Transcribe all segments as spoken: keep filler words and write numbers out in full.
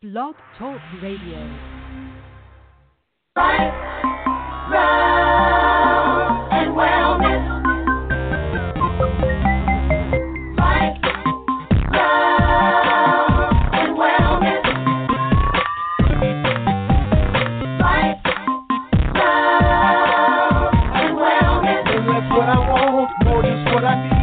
Blog Talk Radio. Life, love, and wellness. Life, love, and wellness. Life, love, and wellness. And that's what I want, more just what I need.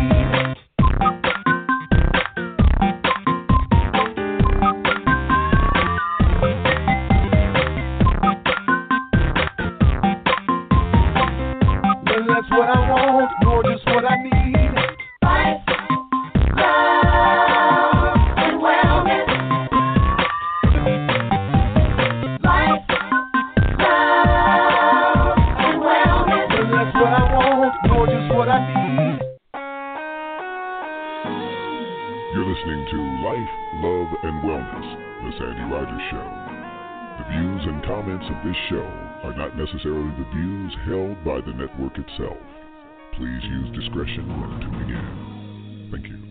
Of this show are not necessarily the views held by the network itself. Please use discretion when tuning in. Thank you.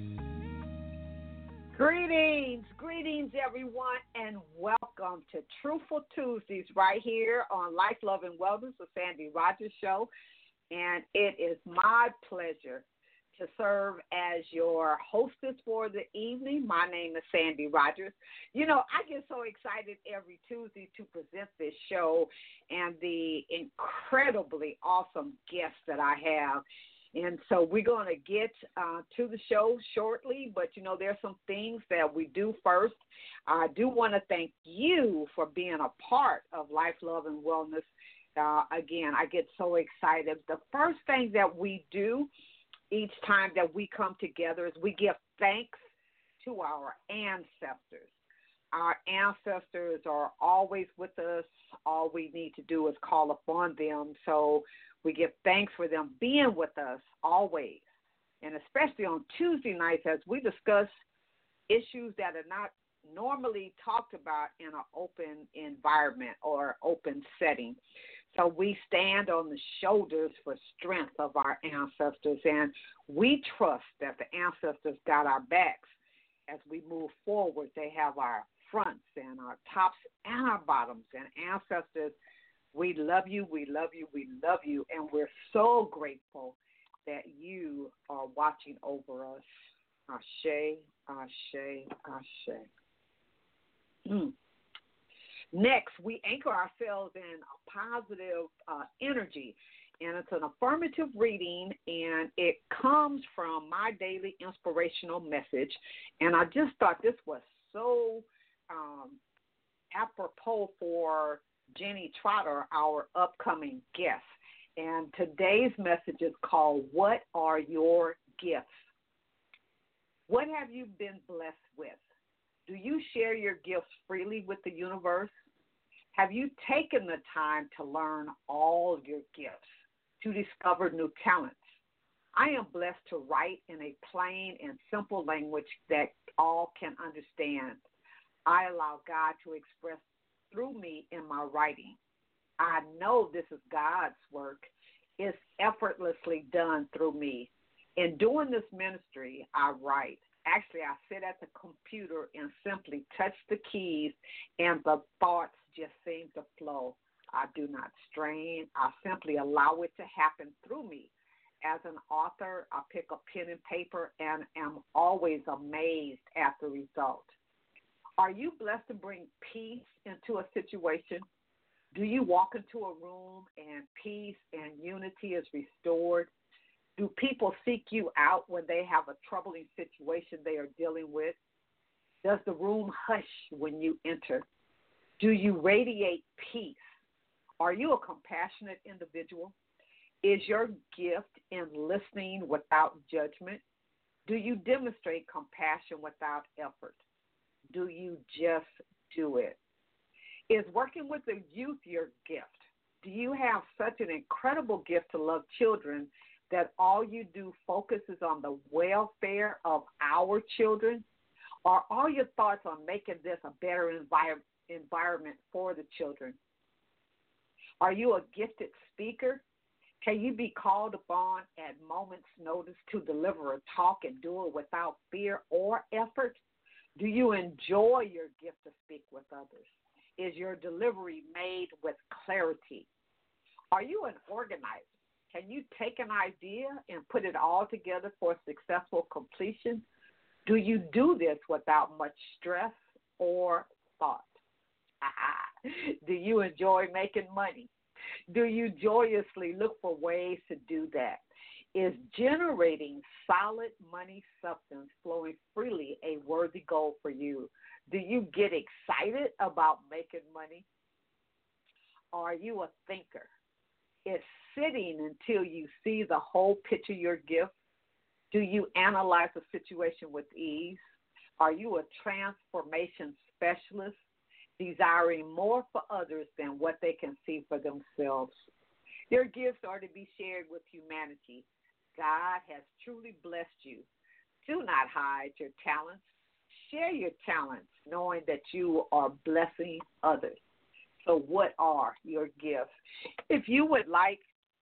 Greetings, greetings everyone, and welcome to Truthful Tuesdays right here on Life, Love, and Wellness, the Sandy Rogers Show. And it is my pleasure to serve as your hostess for the evening. My name is Sandy Rogers. You know, I get so excited every Tuesday to present this show and the incredibly awesome guests that I have. And so we're going to get uh, to the show shortly, but, you know, there's some things that we do first. I do want to thank you for being a part of Life, Love, and Wellness. Uh, again, I get so excited. The first thing that we do each time that we come together is we give thanks to our ancestors. Our ancestors are always with us. All we need to do is call upon them. So we give thanks for them being with us always, and especially on Tuesday nights as we discuss issues that are not normally talked about in an open environment or open setting. So we stand on the shoulders for strength of our ancestors, and we trust that the ancestors got our backs as we move forward. They have our fronts and our tops and our bottoms. And ancestors, we love you, we love you, we love you, and we're so grateful that you are watching over us. Ashe, ashe, ashe. Mm. Next, we anchor ourselves in a positive uh, energy, and it's an affirmative reading, and it comes from my daily inspirational message, and I just thought this was so um, apropos for Jenny Trotter, our upcoming guest, and today's message is called, What Are Your Gifts? What have you been blessed with? Do you share your gifts freely with the universe? Have you taken the time to learn all your gifts, to discover new talents? I am blessed to write in a plain and simple language that all can understand. I allow God to express through me in my writing. I know this is God's work. It's effortlessly done through me. In doing this ministry, I write. Actually, I sit at the computer and simply touch the keys, and the thoughts just seem to flow. I do not strain. I simply allow it to happen through me. As an author, I pick up pen and paper and am always amazed at the result. Are you blessed to bring peace into a situation? Do you walk into a room and peace and unity is restored? Do people seek you out when they have a troubling situation they are dealing with? Does the room hush when you enter? Do you radiate peace? Are you a compassionate individual? Is your gift in listening without judgment? Do you demonstrate compassion without effort? Do you just do it? Is working with the youth your gift? Do you have such an incredible gift to love children that all you do focuses on the welfare of our children? Or are your thoughts on making this a better envir- environment for the children? Are you a gifted speaker? Can you be called upon at moment's notice to deliver a talk and do it without fear or effort? Do you enjoy your gift to speak with others? Is your delivery made with clarity? Are you an organizer? Can you take an idea and put it all together for successful completion? Do you do this without much stress or thought? Do you enjoy making money? Do you joyously look for ways to do that? Is generating solid money substance flowing freely a worthy goal for you? Do you get excited about making money? Are you a thinker? Is sitting until you see the whole picture your gift? Do you analyze a situation with ease? Are you a transformation specialist, desiring more for others than what they can see for themselves? Your gifts are to be shared with humanity. God has truly blessed you. Do not hide your talents. Share your talents, knowing that you are blessing others. So what are your gifts? If you would like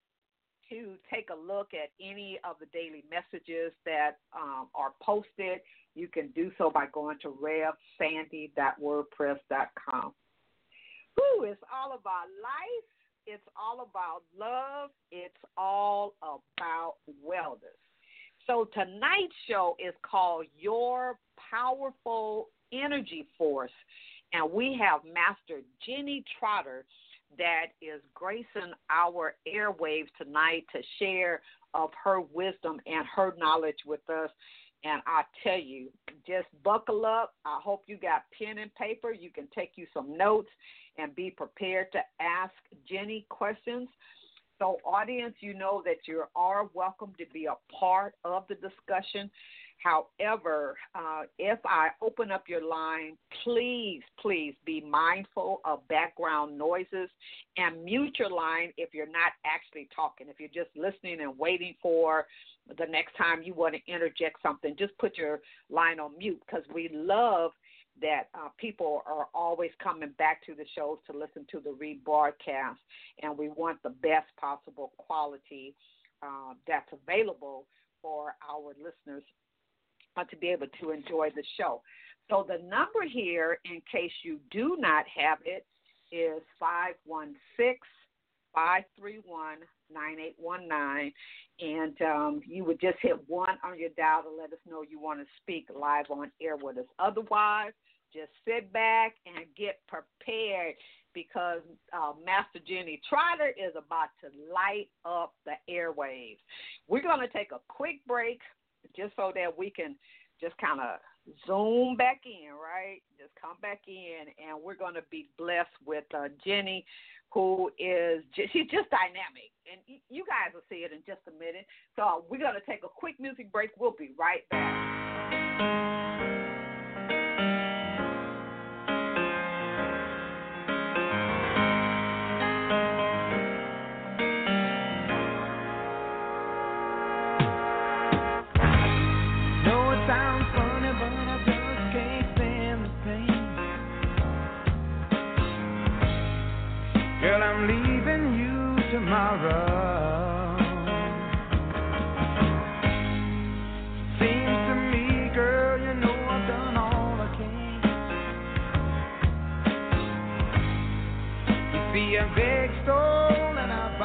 to take a look at any of the daily messages that um, are posted, you can do so by going to rev sandy dot wordpress dot com. Woo, it's all about life. It's all about love. It's all about wellness. So tonight's show is called Your Powerful Energy Force, and we have Master Jenny Trotter that is gracing our airwaves tonight to share of her wisdom and her knowledge with us. And I tell you, just buckle up. I hope you got pen and paper. You can take you some notes and be prepared to ask Jenny questions. So, audience, you know that you are welcome to be a part of the discussion. However, uh, if I open up your line, please, please be mindful of background noises and mute your line if you're not actually talking. If you're just listening and waiting for the next time you want to interject something, just put your line on mute, because we love that uh, people are always coming back to the shows to listen to the rebroadcast, and we want the best possible quality uh, that's available for our listeners uh, to be able to enjoy the show. So the number here, in case you do not have it, is five one six, five three one, nine eight one nine, and um, you would just hit one on your dial to let us know you want to speak live on air with us. Otherwise, just sit back and get prepared, because uh, Master Jenny Trotter is about to light up the airwaves. We're going to take a quick break just so that we can just kind of zoom back in, right? Just come back in, and we're going to be blessed with uh, Jenny, who is just, she's just dynamic. And you guys will see it in just a minute. So we're going to take a quick music break. We'll be right back. Girl, I'm leaving you tomorrow. Seems to me, girl, you know I've done all I can. You see, I beg, stole, and I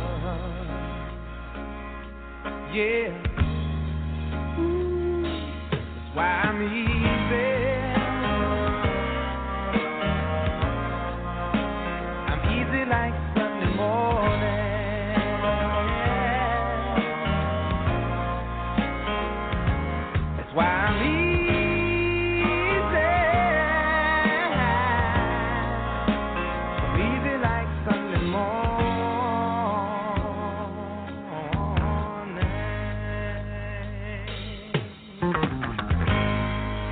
borrowed. Yeah. Ooh, that's why I'm easy. Like Sunday morning, that's why I'm easy. I'm easy like Sunday morning.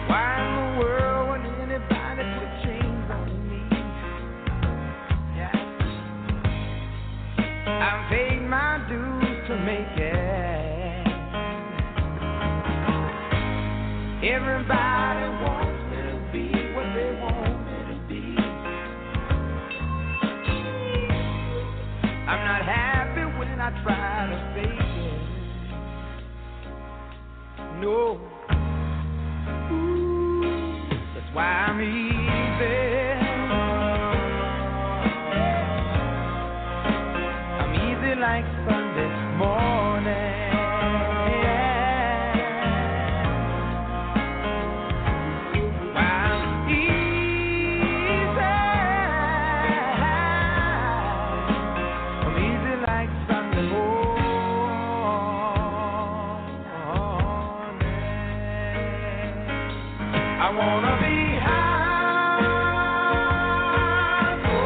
I wanna be high, so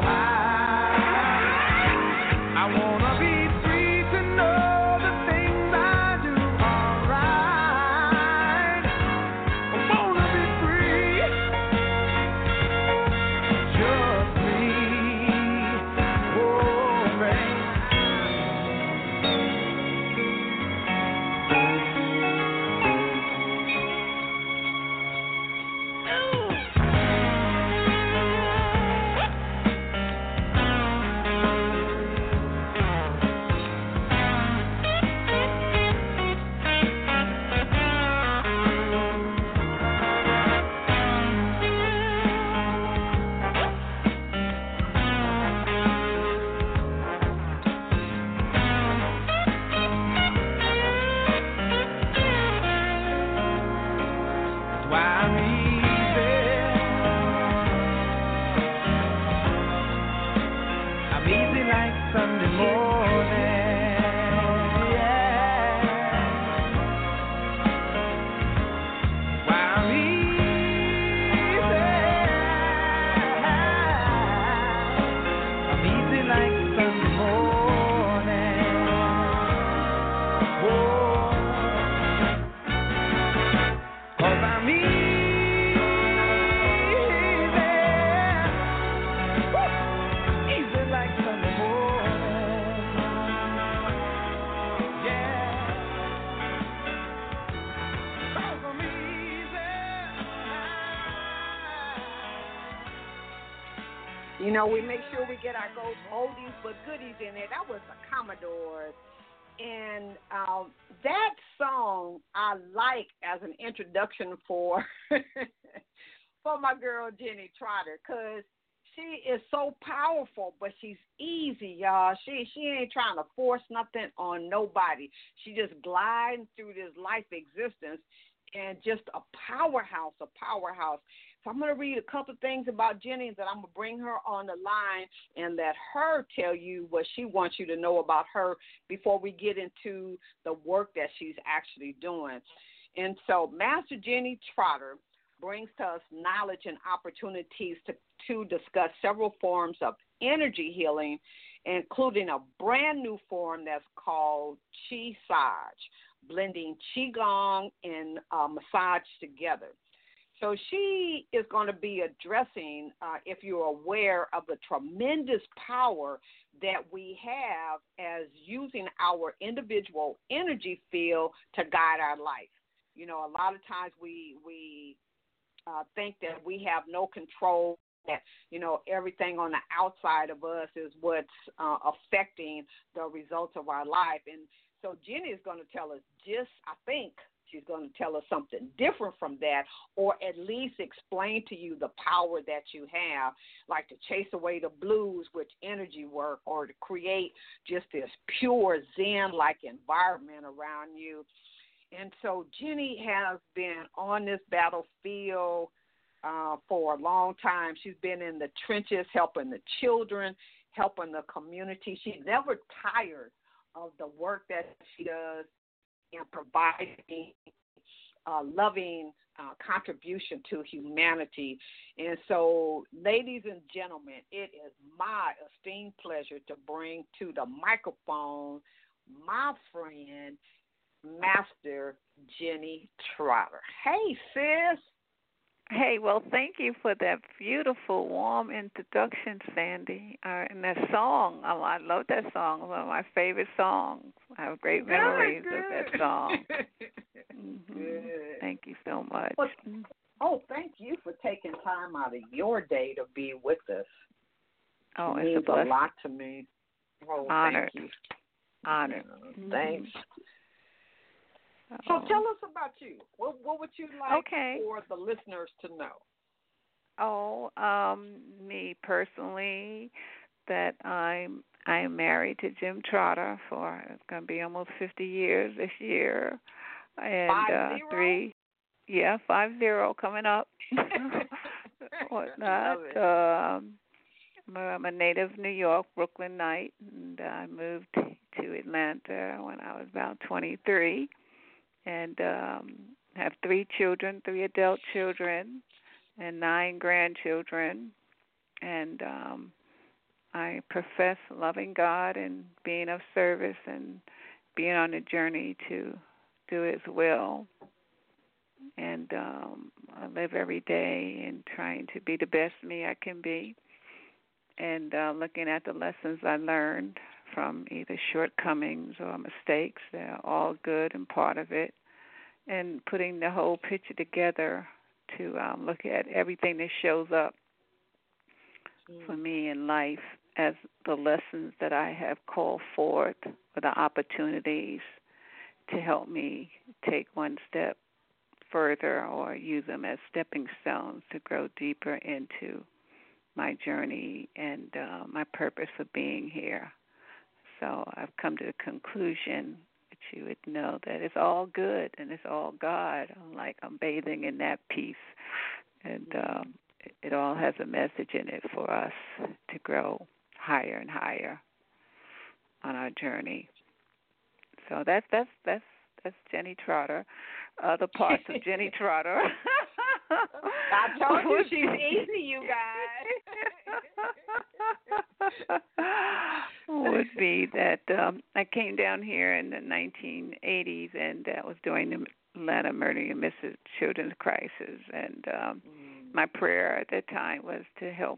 high. I wanna be free to know the things I do are right. I wanna be free, just me. Oh, man. That's why I'm easy. I'm easy like Sunday morning. Yeah. That's why I'm easy. I'm easy like Sunday morning. Oh. Cause I'm easy, Woo! Easy like Sunday morning. Yeah. Cause I'm easy. You know, we make sure we get our gold oldies but goodies in there. That was the Commodores. And um, that song I like as an introduction for for my girl Jenny Trotter, because she is so powerful, but she's easy, y'all. She she ain't trying to force nothing on nobody. She just gliding through this life existence and just a powerhouse, a powerhouse. So I'm going to read a couple things about Jenny, that I'm going to bring her on the line and let her tell you what she wants you to know about her before we get into the work that she's actually doing. And so Master Jenny Trotter brings to us knowledge and opportunities to, to discuss several forms of energy healing, including a brand new form that's called Qi-Sage, blending Qigong and uh, massage together. So she is going to be addressing, uh, if you're aware of the tremendous power that we have as using our individual energy field to guide our life. You know, a lot of times we we uh, think that we have no control, that, you know, everything on the outside of us is what's uh, affecting the results of our life. And so Jenny is going to tell us just, I think, she's going to tell us something different from that, or at least explain to you the power that you have, like to chase away the blues with energy work, or to create just this pure Zen-like environment around you. And so Jenny has been on this battlefield uh, for a long time. She's been in the trenches helping the children, helping the community. She's never tired of the work that she does and providing a loving uh, contribution to humanity. And so, ladies and gentlemen, it is my esteemed pleasure to bring to the microphone my friend, Master Jenny Trotter. Hey, sis. Hey, well, thank you for that beautiful, warm introduction, Sandy. Uh, and that song, I, I love that song. One of my favorite songs. I have great memories Good, of good. that song. Mm-hmm. Good. Thank you so much. Well, oh, thank you for taking time out of your day to be with us. Oh, it it's means a blessing. a lot to me. Oh, Honored. thank you. Honored. Uh, Thanks. Oh. So tell us about you. What, what would you like Okay. for the listeners to know? Oh, um, me personally, that I'm I'm married to Jim Trotter for, it's going to be almost fifty years this year, and Five uh, zero? three, yeah, five zero coming up. Whatnot. Love it. Um, I'm a, I'm a native New York, Brooklyn Knight, and I moved to Atlanta when I was about twenty-three. And um, have three children, three adult children, and nine grandchildren. And um, I profess loving God and being of service and being on a journey to do His will. And um, I live every day in trying to be the best me I can be, and uh, looking at the lessons I learned from either shortcomings or mistakes. They're all good and part of it, and putting the whole picture together to um, look at everything that shows up mm. for me in life as the lessons that I have called forth, or the opportunities to help me take one step further, or use them as stepping stones to grow deeper into my journey and uh, my purpose for being here. So I've come to the conclusion that you would know that it's all good and it's all God. I'm like, I'm bathing in that peace, and um, it, it all has a message in it for us to grow higher and higher on our journey. So that's that's that's that's Jenny Trotter. Other parts of Jenny Trotter. I told you she's easy, you guys. Would be that um, I came down here in the nineteen eighties, and that was during the Atlanta Murder and Missing Children's Crisis. And um, mm. my prayer at that time was to help.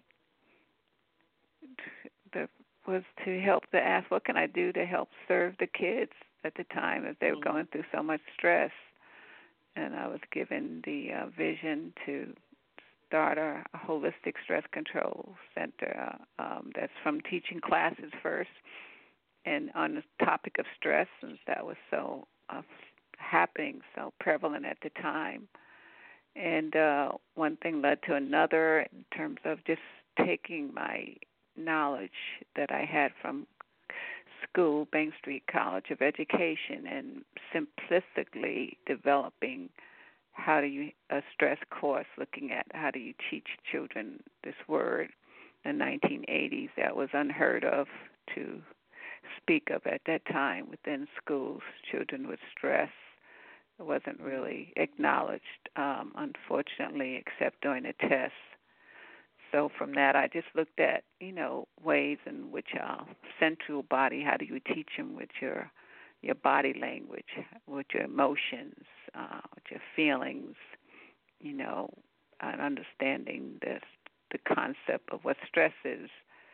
The was to help to ask, what can I do to help serve the kids at the time as they were going through so much stress. And I was given the uh, vision to start a, a holistic stress control center um, that's from teaching classes first, and on the topic of stress, since that was so uh, happening, so prevalent at the time. And uh, one thing led to another in terms of just taking my knowledge that I had from school, Bank Street College of Education, and simplistically developing how do you, a stress course looking at how do you teach children this word in the nineteen eighties that was unheard of to speak of at that time within schools, children with stress. It wasn't really acknowledged, um, unfortunately, except during the tests. So from that, I just looked at, you know, ways in which uh, central body, how do you teach them with your your body language, with your emotions, uh, with your feelings, you know, and understanding this, the concept of what stress is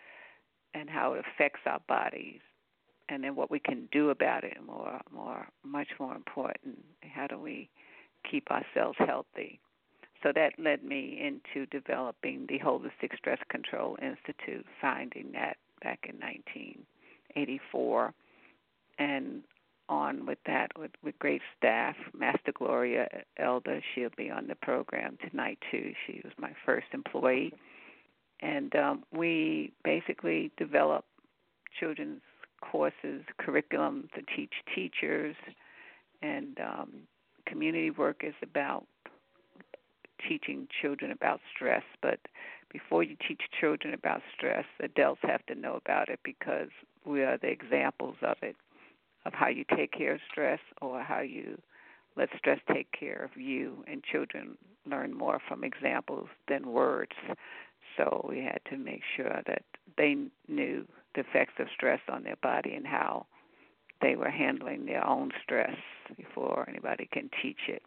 and how it affects our bodies, and then what we can do about it. More, more, much more important, how do we keep ourselves healthy? So that led me into developing the Holistic Stress Control Institute, finding that back in nineteen eighty-four, and on with that with, with great staff. Master Gloria Elder, she'll be on the program tonight too. She was my first employee. And um, we basically develop children's courses, curriculum to teach teachers, and um, community work is about teaching children about stress. But before you teach children about stress, adults have to know about it, because we are the examples of it, of how you take care of stress or how you let stress take care of you. And children learn more from examples than words. So we had to make sure that they knew the effects of stress on their body and how they were handling their own stress before anybody can teach it.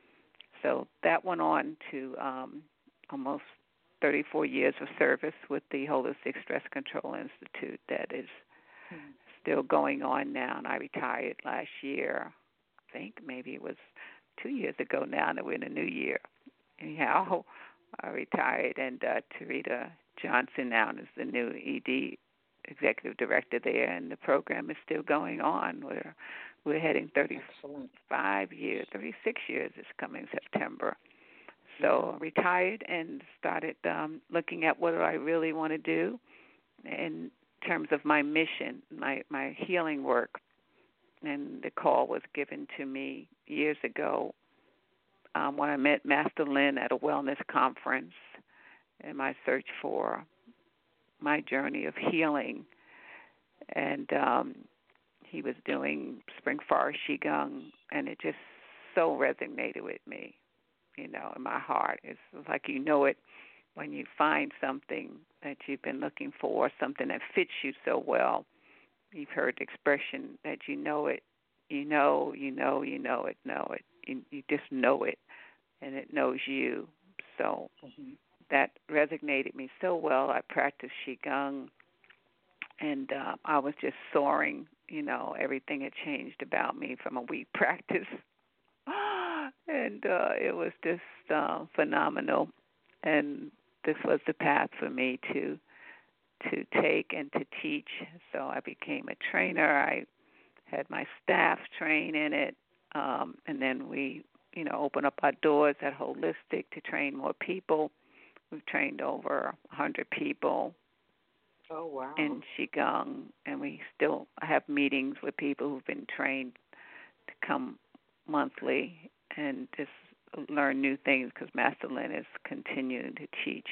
So that went on to um, almost thirty-four years of service with the Holistic Stress Control Institute that is mm-hmm. still going on now. And I retired last year. I think maybe it was two years ago now that we're in a new year. Anyhow, I retired, and uh, Tarita Johnson now is the new E D executive director there, and the program is still going on. We're we're heading thirty-five years, thirty-six years this coming September. So I retired and started um, looking at what do I really want to do in terms of my mission, my, my healing work. And the call was given to me years ago um, when I met Master Lynn at a wellness conference in my search for my journey of healing. And um, he was doing Spring Forest Qigong, and it just so resonated with me, you know, in my heart. It's like you know it when you find something that you've been looking for, something that fits you so well. You've heard the expression that you know it, you know, you know, you know it, know it. You, you just know it, and it knows you. So mm-hmm. that resonated me so well. I practiced Qigong, and uh, I was just soaring. You know, everything had changed about me from a week practice. And uh, it was just uh, phenomenal. And this was the path for me to to take and to teach. So I became a trainer. I had my staff train in it. Um, and then we, you know, opened up our doors at Holistic to train more people. We've trained over one hundred people. Oh, wow. In Qigong, and we still have meetings with people who've been trained to come monthly and just learn new things because Master Lin is continuing to teach.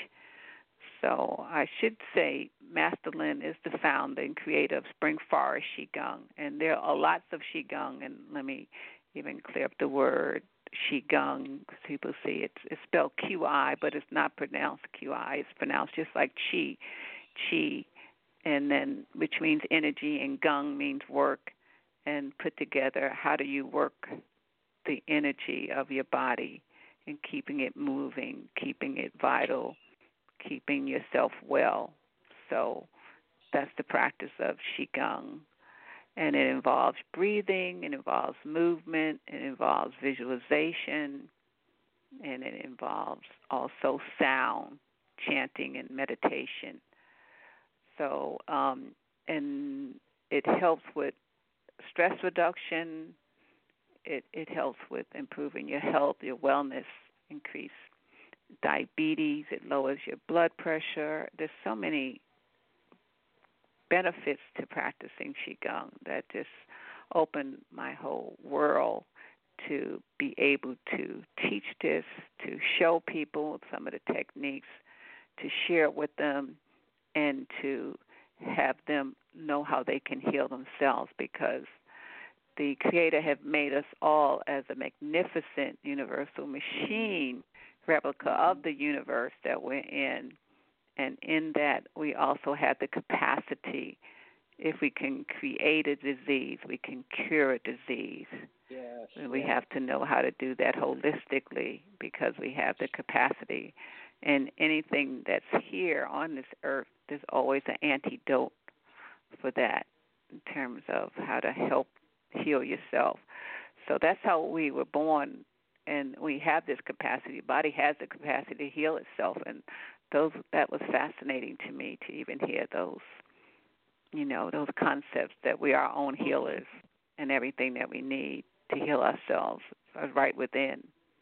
So I should say Master Lin is the founder and creator of Spring Forest Qigong, and there are lots of Qigong, and let me even clear up the word Qigong because people see it's, it's spelled Q I, but it's not pronounced Q I. It's pronounced just like Qi. Qi, and then which means energy, and Gung means work, and put together how do you work the energy of your body and keeping it moving, keeping it vital, keeping yourself well. So that's the practice of Qigong, and it involves breathing, it involves movement, it involves visualization, and it involves also sound, chanting, and meditation. So, um, and it helps with stress reduction. It it helps with improving your health, your wellness, increase diabetes. It lowers your blood pressure. There's so many benefits to practicing Qigong that just opened my whole world to be able to teach this, to show people some of the techniques, to share it with them, and to have them know how they can heal themselves, because the Creator have made us all as a magnificent universal machine replica of the universe that we're in. And in that, we also have the capacity, if we can create a disease, we can cure a disease. Yes, and we yes. have to know how to do that holistically because we have the capacity. And anything that's here on this earth, there's always an antidote for that in terms of how to help heal yourself. So that's how we were born, and we have this capacity. The body has the capacity to heal itself, and those that was fascinating to me to even hear those, you know, those concepts that we are our own healers and everything that we need to heal ourselves are right within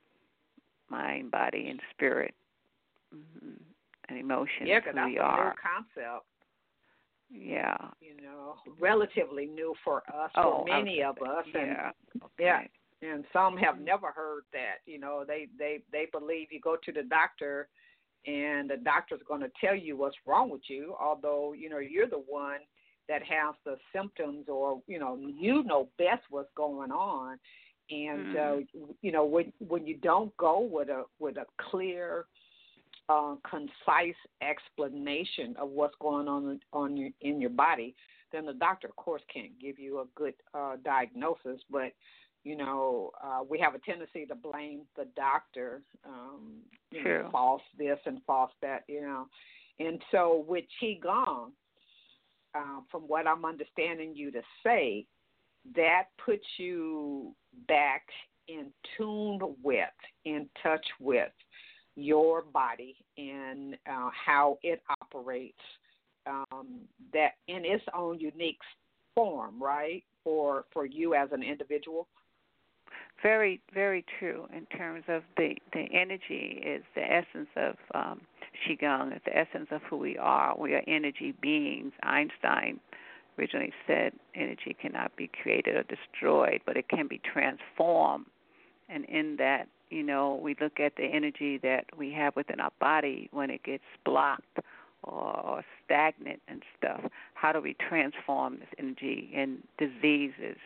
mind, body, and spirit. Mm-hmm. And emotions, yeah, because who that's we a are. new concept. Yeah. You know, relatively new for us, oh, for many of us. And, yeah. Okay. Yeah. And some have never heard that. You know, they, they, they believe you go to the doctor and the doctor's going to tell you what's wrong with you, although, you know, you're the one that has the symptoms, or, you know, you know best what's going on. And, mm. uh, you know, when when you don't go with a with a clear, uh, concise explanation of what's going on on your, in your body, then the doctor, of course, can't give you a good uh, diagnosis. But, you know, uh, we have a tendency to blame the doctor, um, you True. know, false this and false that, you know. And so with Qigong, uh, from what I'm understanding you to say, that puts you back in tune with, in touch with your body and uh, how it operates, um, that in its own unique form, right, for for you as an individual? Very, very true. In terms of the, the energy is the essence of um, Qigong, is the essence of who we are. We are energy beings. Einstein originally said energy cannot be created or destroyed, but it can be transformed. And in that, you know, we look at the energy that we have within our body when it gets blocked or, or stagnant and stuff. How do we transform this energy in diseases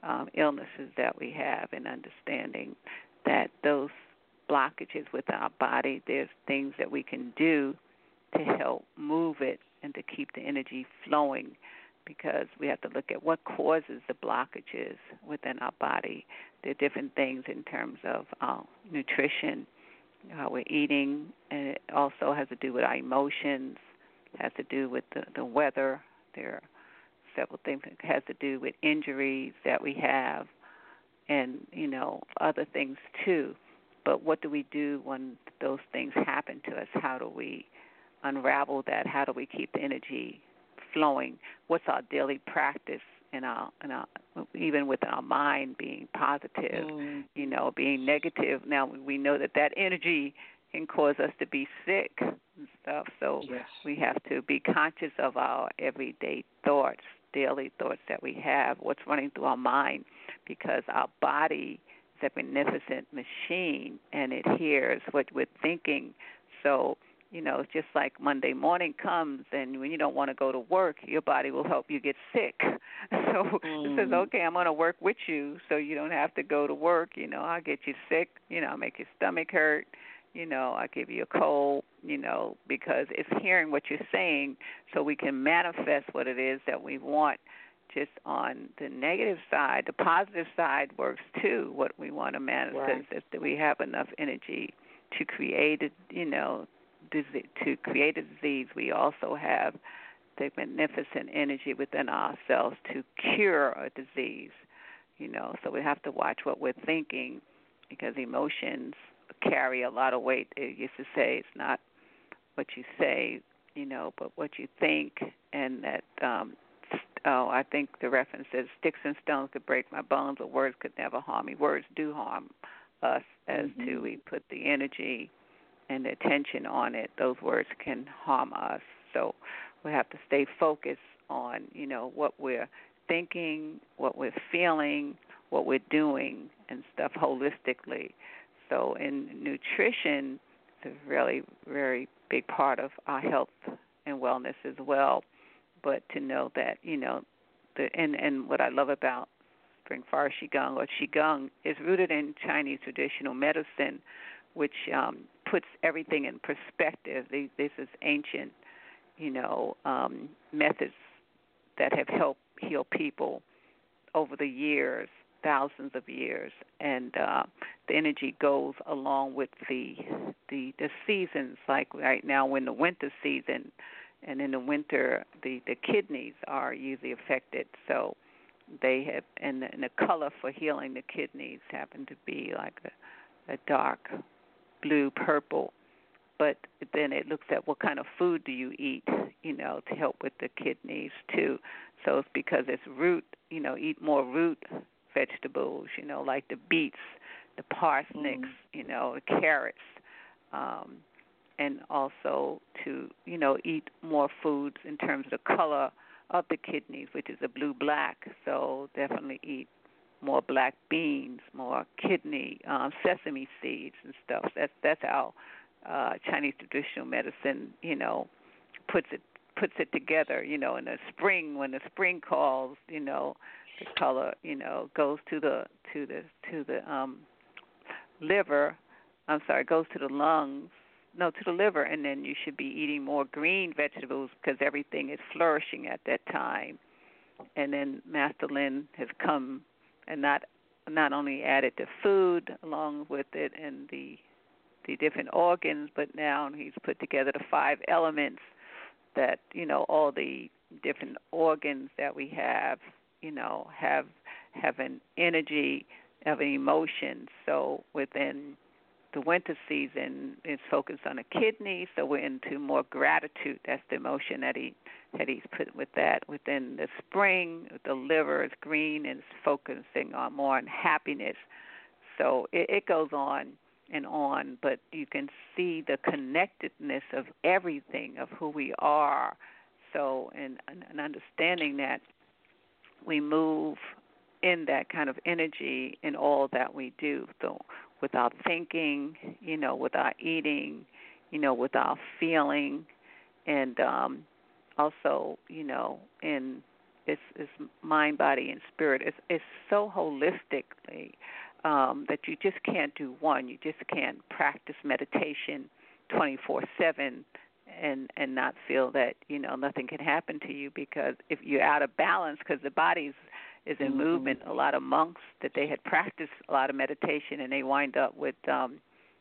um, illnesses that we have, and understanding that those blockages within our body, there's things that we can do to help move it and to keep the energy flowing, because we have to look at what causes the blockages within our body. There are different things in terms of uh, nutrition, how we're eating, and it also has to do with our emotions, has to do with the, the weather. There are several things that has to do with injuries that we have, and, you know, other things too. But what do we do when those things happen to us? How do we unravel that? How do we keep the energy flowing? What's our daily practice in our, in our even with our mind being positive, mm. you know, being negative? Now, we know that that energy can cause us to be sick and stuff. So yes. we have to be conscious of our everyday thoughts, daily thoughts that we have, what's running through our mind, because our body is a magnificent machine, and it hears what we're thinking. So, you know, it's just like Monday morning comes, and when you don't want to go to work, your body will help you get sick. So mm. it says, okay, I'm going to work with you so you don't have to go to work. You know, I'll get you sick. You know, I'll make your stomach hurt. You know, I'll give you a cold, you know, because it's hearing what you're saying so we can manifest what it is that we want. Just on the negative side, the positive side works too, what we want to manifest, right. is that we have enough energy to create, a, you know, disease, to create a disease. We also have the magnificent energy within ourselves to cure a disease, you know, so we have to watch what we're thinking, because emotions carry a lot of weight. It used to say it's not what you say, you know, but what you think, and that, um, oh, I think the reference says, sticks and stones could break my bones, but words could never harm me. Words do harm us as mm-hmm. to we put the energy and the attention on it. Those words can harm us. So we have to stay focused on, you know, what we're thinking, what we're feeling, what we're doing, and stuff holistically. So in nutrition, it's a really, very big part of our health and wellness as well. But to know that, you know, the and, and what I love about Spring Forest Qigong or Qigong is rooted in Chinese traditional medicine, which um, puts everything in perspective. This is ancient, you know, um, methods that have helped heal people over the years, thousands of years, and uh, the energy goes along with the, the the seasons. Like right now, we're in the winter season, and in the winter, the, the kidneys are usually affected. So they have, and the, and the color for healing the kidneys happen to be like a, a dark blue, purple. But then it looks at what kind of food do you eat, you know, to help with the kidneys too. So it's because it's root, you know, eat more root vegetables, you know, like the beets, the parsnips, mm. you know, the carrots, um, and also to, you know, eat more foods in terms of the color of the kidneys, which is a blue-black. So definitely eat more black beans, more kidney, um, sesame seeds and stuff. That's that's how uh, Chinese traditional medicine, you know, puts it puts it together. You know, in the spring, when the spring calls, you know, the color, you know, goes to the to the to the um, liver. I'm sorry, goes to the lungs. No, to the liver, and then you should be eating more green vegetables because everything is flourishing at that time. And then Master Lin has come and not not only added the food along with it and the the different organs, but now he's put together the five elements that, you know, all the different organs that we have, you know, have have an energy, have an emotion. So within the winter season is focused on the kidney, so we're into more gratitude. That's the emotion that he that he's put with that. Within the spring, the liver is green and it's focusing on more on happiness. So it, it goes on and on, but you can see the connectedness of everything, of who we are. So and, and understanding that we move in that kind of energy in all that we do. So with our thinking, you know, with our eating, you know, with our feeling, and um, also, you know, in it's it's mind, body, and spirit. It's it's so holistically um, that you just can't do one. You just can't practice meditation twenty-four seven and and not feel that, you know, nothing can happen to you, because if you're out of balance, because the body's is in mm-hmm. movement. A lot of monks that they had practiced a lot of meditation, and they wind up with, um,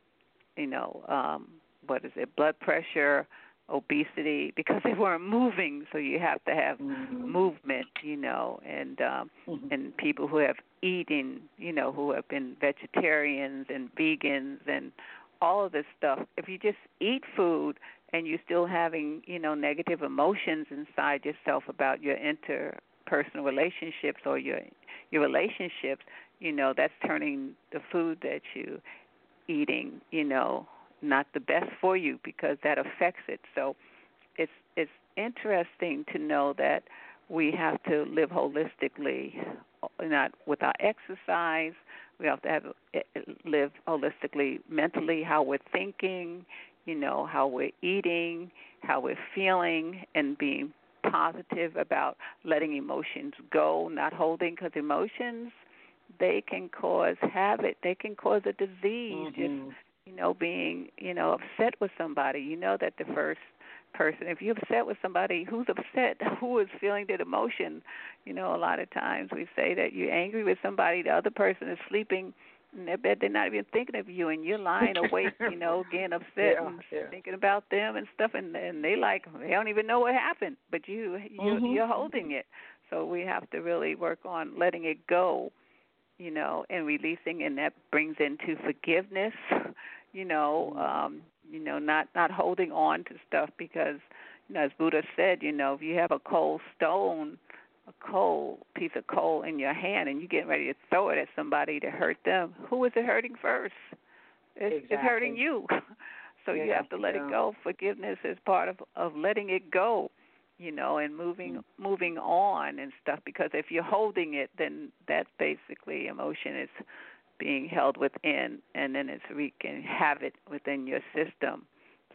you know, um, what is it, blood pressure, obesity, because they weren't moving. So you have to have mm-hmm. movement, you know, and um, mm-hmm. and people who have eaten, you know, who have been vegetarians and vegans and all of this stuff. If you just eat food and you're still having, you know, negative emotions inside yourself about your interpersonal relationships or your your relationships, you know, that's turning the food that you eating, you know, not the best for you, because that affects it. So it's it's interesting to know that we have to live holistically, not with our exercise. We have to have live holistically mentally, how we're thinking, you know, how we're eating, how we're feeling, and being positive about letting emotions go, not holding, because emotions, they can cause havoc. They can cause a disease. Mm-hmm. Just, you know, being, you know, upset with somebody. You know that the first person, if you're upset with somebody, who's upset, who is feeling that emotion? You know, a lot of times we say that you're angry with somebody, the other person is sleeping in their bed, they're not even thinking of you, and you're lying awake, you know, getting upset yeah, and yeah. thinking about them and stuff, and, and they like, they don't even know what happened, but you, you mm-hmm. you're holding it. So we have to really work on letting it go, you know, and releasing, and that brings into forgiveness, you know, um, you know, not, not holding on to stuff, because, you know, as Buddha said, you know, if you have a cold stone, a cold piece of coal in your hand, and you get ready to throw it at somebody to hurt them, who is it hurting first? It's, exactly. it's hurting you. So yeah, you have to let yeah. it go. Forgiveness is part of, of letting it go, you know, and moving mm-hmm. moving on and stuff, because if you're holding it, then that's basically emotion is being held within, and then it's wreaking havoc within your system.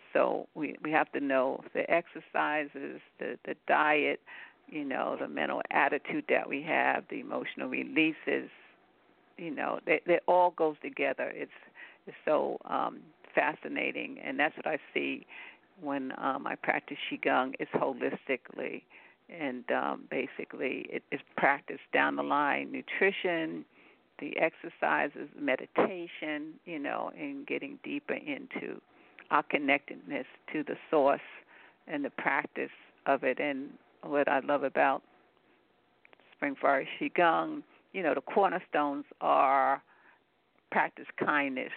So we, we have to know the exercises, the, the diet, you know, the mental attitude that we have, the emotional releases, you know, they, they all goes together. It's it's so um, fascinating, and that's what I see when um, I practice Qigong. It's holistically, and um, basically it is practiced down the line, nutrition, the exercises, meditation, you know, and getting deeper into our connectedness to the source and the practice of it. And what I love about Spring Forest Qigong, you know, the cornerstones are practice kindness,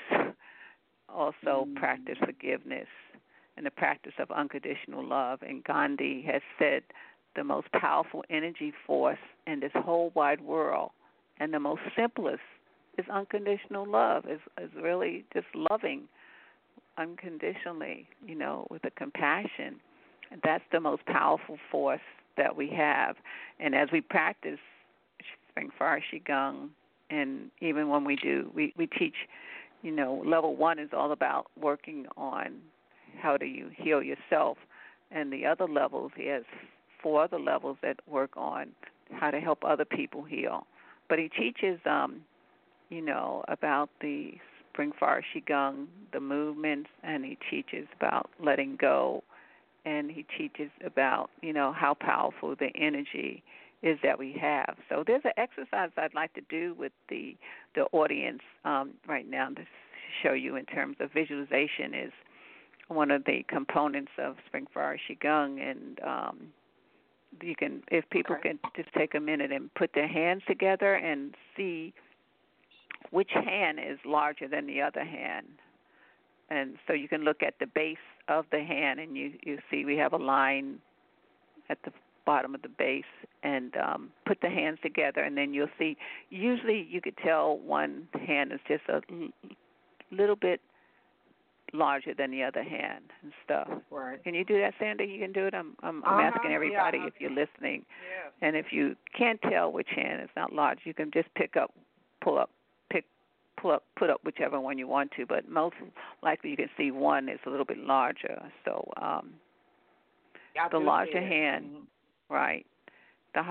also mm. practice forgiveness, and the practice of unconditional love. And Gandhi has said the most powerful energy force in this whole wide world, and the most simplest, is unconditional love, is, is really just loving unconditionally, you know, with a compassion. And that's the most powerful force that we have. And as we practice Spring Forest Qigong, and even when we do, we, we teach, you know, level one is all about working on how do you heal yourself. And the other levels, he has four other levels that work on how to help other people heal. But he teaches, um, you know, about the Spring Forest Qigong, the movements, and he teaches about letting go. And he teaches about, you know, how powerful the energy is that we have. So there's an exercise I'd like to do with the the audience um, right now to show you in terms of visualization is one of the components of Spring Forest Qigong. And um, you can, if people okay. can just take a minute and put their hands together and see which hand is larger than the other hand. And so you can look at the base of the hand, and you, you see we have a line at the bottom of the base, and um, put the hands together, and then you'll see, usually you could tell one hand is just a l- little bit larger than the other hand and stuff. Right. Can you do that, Sandy? You can do it? I'm, I'm, I'm uh-huh. asking everybody yeah, if you're listening. Yeah. And if you can't tell which hand is not large, you can just pick up, pull up, pick, pull up, put up whichever one you want to, but most likely you can see one is a little bit larger. So um, yeah, the larger hand, mm-hmm. right, the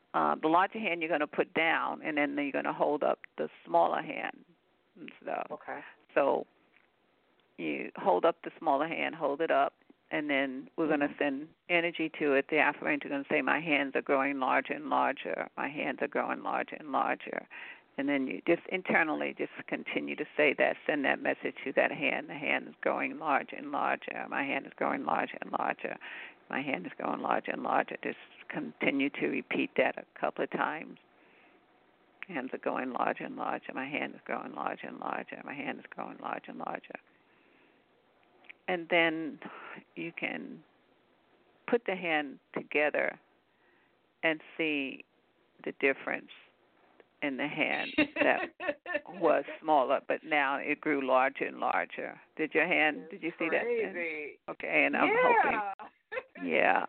uh, the larger hand you're going to put down, and then you're going to hold up the smaller hand and stuff. Okay. So you hold up the smaller hand, hold it up, and then we're going to send energy to it. The affirmation is going to say, my hands are growing larger and larger. My hands are growing larger and larger. And then you just internally just continue to say that, send that message to that hand. The hand is growing larger and larger. My hand is growing larger and larger. My hand is growing larger and larger. Just continue to repeat that a couple of times. Hands are growing larger and larger. My hand is growing larger and larger. My hand is growing larger and larger. And then you can put the hand together and see the difference in the hand that was smaller, but now it grew larger and larger. Did your hand, did you see crazy. that? Okay, and I'm yeah. hoping. Yeah.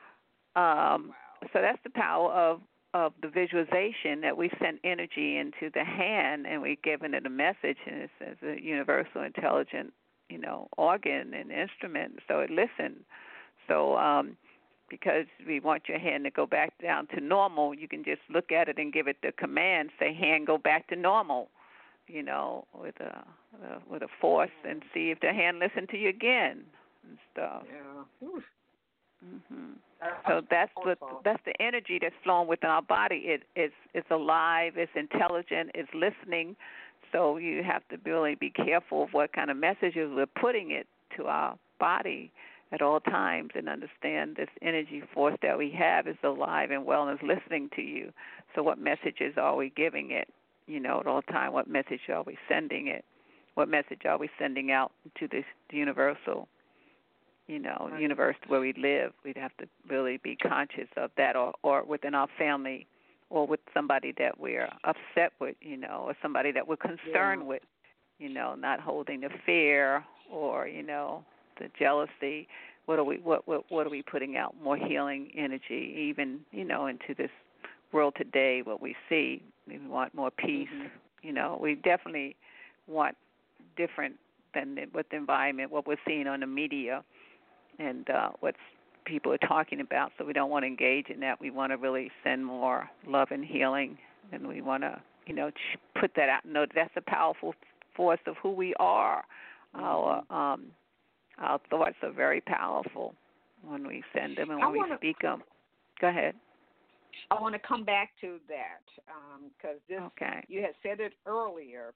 Um, wow. So that's the power of, of the visualization, that we send energy into the hand and we're giving it a message, and it says a universal intelligent, you know, organ and instrument, so it listens. So um, because we want your hand to go back down to normal, you can just look at it and give it the command, say, hand, go back to normal, you know, with a, uh, with a force, and see if the hand listens to you again and stuff. Yeah. Mm-hmm. So that's what that's the energy that's flowing within our body. It it's it's alive, it's intelligent, it's listening. So you have to really be careful of what kind of messages we're putting it to our body at all times, and understand this energy force that we have is alive and well and is listening to you. So what messages are we giving it, you know, at all time? What message are we sending it? What message are we sending out to this universal, you know, right. universe where we live? We'd have to really be conscious of that, or, or within our family, or with somebody that we're upset with, you know, or somebody that we're concerned yeah. with, you know, not holding the fear or, you know, the jealousy. What are we what, what what are we putting out? More healing energy, even, you know, into this world today, what we see. We want more peace. Mm-hmm. You know, we definitely want different than what the environment, what we're seeing on the media, and uh, what people are talking about. So we don't want to engage in that. We want to really send more love and healing, and we want to, you know, put that out. No, that's a powerful force of who we are. Mm-hmm. Our um, our thoughts are very powerful when we send them and when wanna, we speak them. Go ahead. I want to come back to that because um, this okay. you had said it earlier,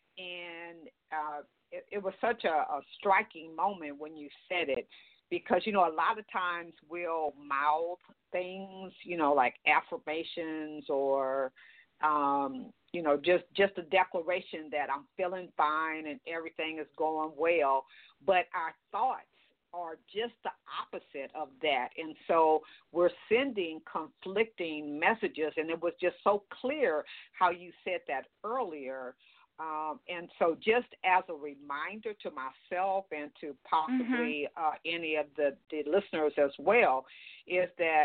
and uh, it, it was such a, a striking moment when you said it, because, you know, a lot of times we'll mouth things, you know, like affirmations or, um, you know, just, just a declaration that I'm feeling fine and everything is going well. But our thoughts are just the opposite of that. And so we're sending conflicting messages. And it was just so clear how you said that earlier. Um, and so just as a reminder to myself and to possibly mm-hmm. uh, any of the, the listeners as well, is that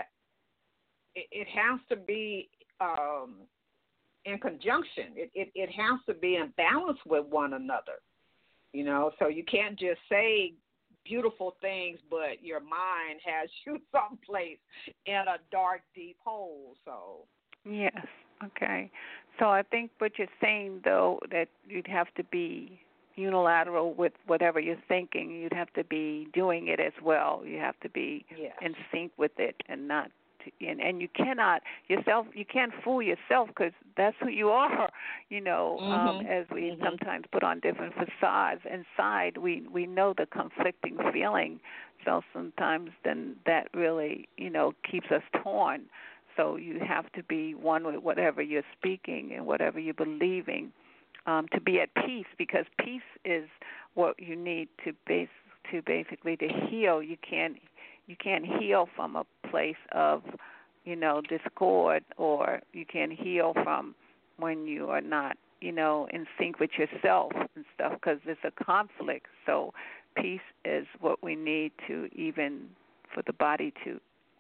it, it has to be um, in conjunction. It, it, it has to be in balance with one another, you know. So you can't just say beautiful things, but your mind has you someplace in a dark, deep hole. So yes. Okay. So I think what you're saying, though, that you'd have to be unilateral with whatever you're thinking. You'd have to be doing it as well. You have to be yes. in sync with it, and not to, and, and you cannot yourself. You can't fool yourself, because that's who you are. You know, mm-hmm. um, as we mm-hmm. sometimes put on different facades inside, we we know the conflicting feeling. So sometimes then that really, you know, keeps us torn. So you have to be one with whatever you're speaking and whatever you're believing, um, to be at peace, because peace is what you need to base to basically to heal. You can't you can't heal from a place of, you know, discord, or you can't heal from when you are not, you know, in sync with yourself and stuff, because it's a conflict. So peace is what we need to, even for the body to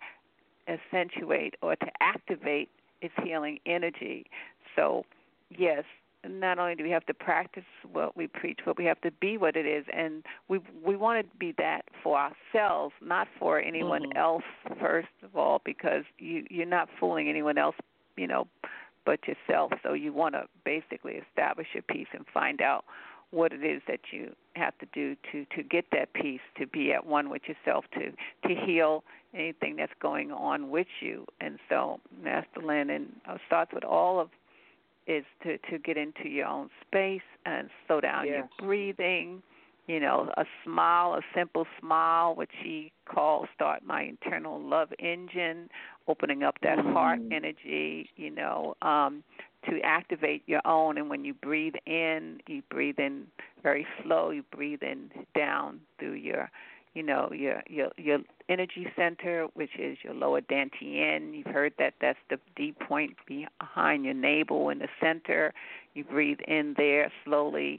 accentuate or to activate its healing energy. So, yes, not only do we have to practice what we preach, but we have to be what it is. And we we want to be that for ourselves, not for anyone mm-hmm. else, first of all, because you, you're not fooling anyone else you know, but yourself. So you want to basically establish your peace and find out what it is that you have to do to, to get that peace, to be at one with yourself, to, to heal anything that's going on with you. And so Master Lynn, and it starts with all of is to, to get into your own space and slow down Yes. your breathing. You know, a smile, a simple smile, which she calls Start My Internal Love Engine, opening up that Mm. heart energy, you know, um, to activate your own. And when you breathe in, you breathe in very slow. You breathe in down through your, you know, your your your energy center, which is your lower dantian. You've heard that that's the deep point behind your navel in the center. You breathe in there slowly.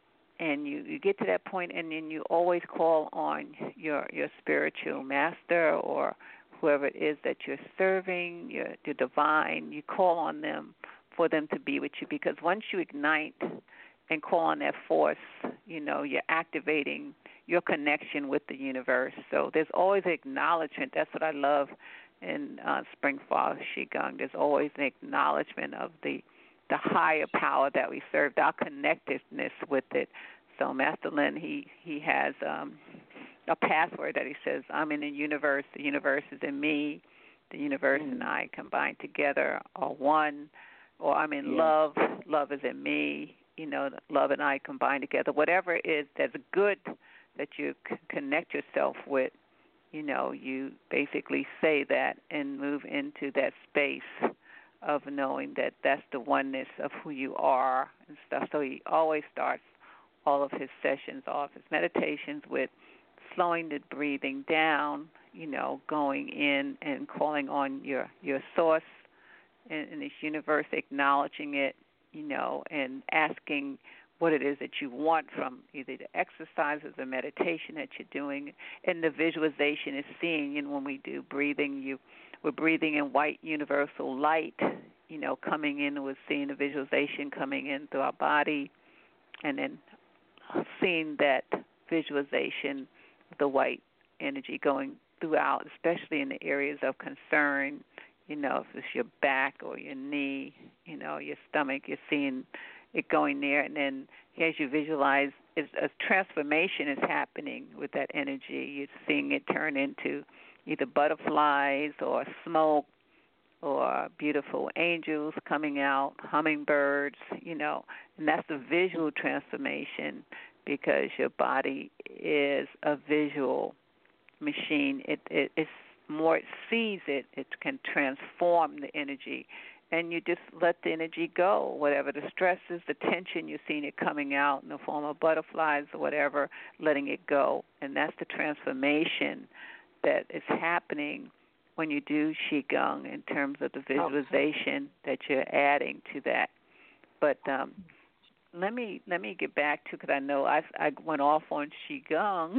And you, you get to that point, and then you always call on your your spiritual master or whoever it is that you're serving, your, your divine. You call on them for them to be with you, because once you ignite and call on that force, you know, you're activating your connection with the universe. So there's always acknowledgement. That's what I love in uh, Spring Fall Qigong. There's always an acknowledgement of the the higher power that we serve, our connectedness with it. So Master Lynn, he, he has um, a password that he says, I'm in the universe, the universe is in me, the universe mm. and I combined together are one, or I'm in yeah. love, love is in me, you know, love and I combined together. Whatever it is that's good that you c- connect yourself with, you know, you basically say that and move into that space of knowing that that's the oneness of who you are and stuff. So he always starts all of his sessions off, his meditations, with slowing the breathing down, you know, going in and calling on your, your source in, in this universe, acknowledging it, you know, and asking what it is that you want from either the exercises or meditation that you're doing. And the visualization is seeing, and when we do breathing, you we're breathing in white universal light, you know, coming in, we're seeing the visualization coming in through our body, and then seeing that visualization, the white energy going throughout, especially in the areas of concern, you know, if it's your back or your knee, you know, your stomach, you're seeing it going there. And then as you visualize, as a transformation is happening with that energy. You're seeing it turn into either butterflies or smoke or beautiful angels coming out, hummingbirds, you know, and that's the visual transformation, because your body is a visual machine. It, it it's more it sees it, it can transform the energy, and you just let the energy go. Whatever the stress is, the tension, you're seeing it coming out in the form of butterflies or whatever, letting it go, and that's the transformation that is happening when you do Qigong in terms of the visualization that you're adding to that. But um, let me let me get back to, because I know I, I went off on Qigong,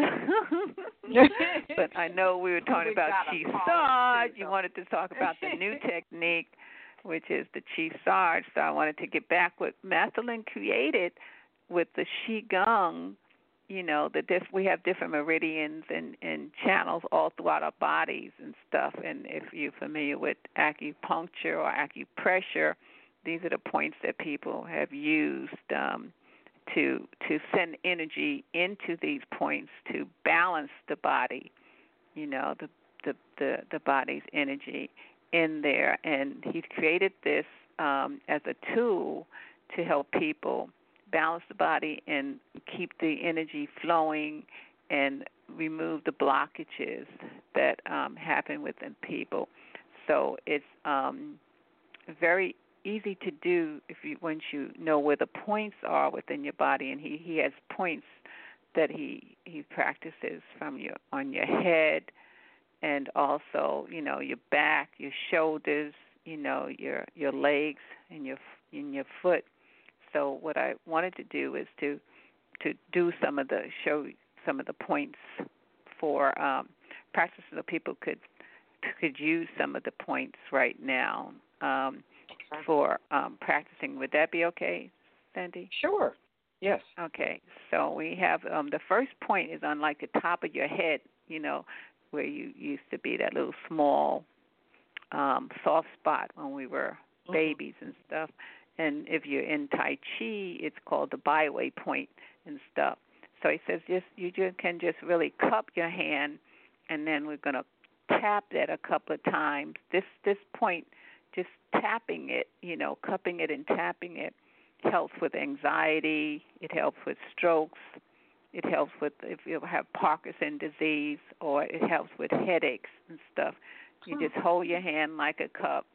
but I know we were talking we about Qi Sarge. You wanted to talk about the new technique, which is the Qi Sarge. So I wanted to get back what Master Lynn created with the Qigong. You know, the diff- we have different meridians and, and channels all throughout our bodies and stuff. And if you're familiar with acupuncture or acupressure, these are the points that people have used um, to to send energy into these points to balance the body. You know, the the the, the body's energy in there. And he's created this um, as a tool to help people balance the body and keep the energy flowing and remove the blockages that um, happen within people. So it's um, very easy to do if you once you know where the points are within your body. And he, he has points that he he practices from your on your head, and also, you know, your back, your shoulders, you know, your your legs and your and your foot. So what I wanted to do is to to do some of the show some of the points for um, practice, so people could could use some of the points right now um, for um, practicing. Would that be okay, Sandy? Sure. Yes. Okay. So we have um, the first point is on like the top of your head, you know, where you used to be, that little small um, soft spot when we were Mhm. babies and stuff. And if you're in Tai Chi, it's called the byway point and stuff. So he says just you just can just really cup your hand, and then we're going to tap that a couple of times. This this point, just tapping it, you know, cupping it and tapping it, helps with anxiety. It helps with strokes. It helps with if you have Parkinson's disease, or it helps with headaches and stuff. You just hold your hand like a cup,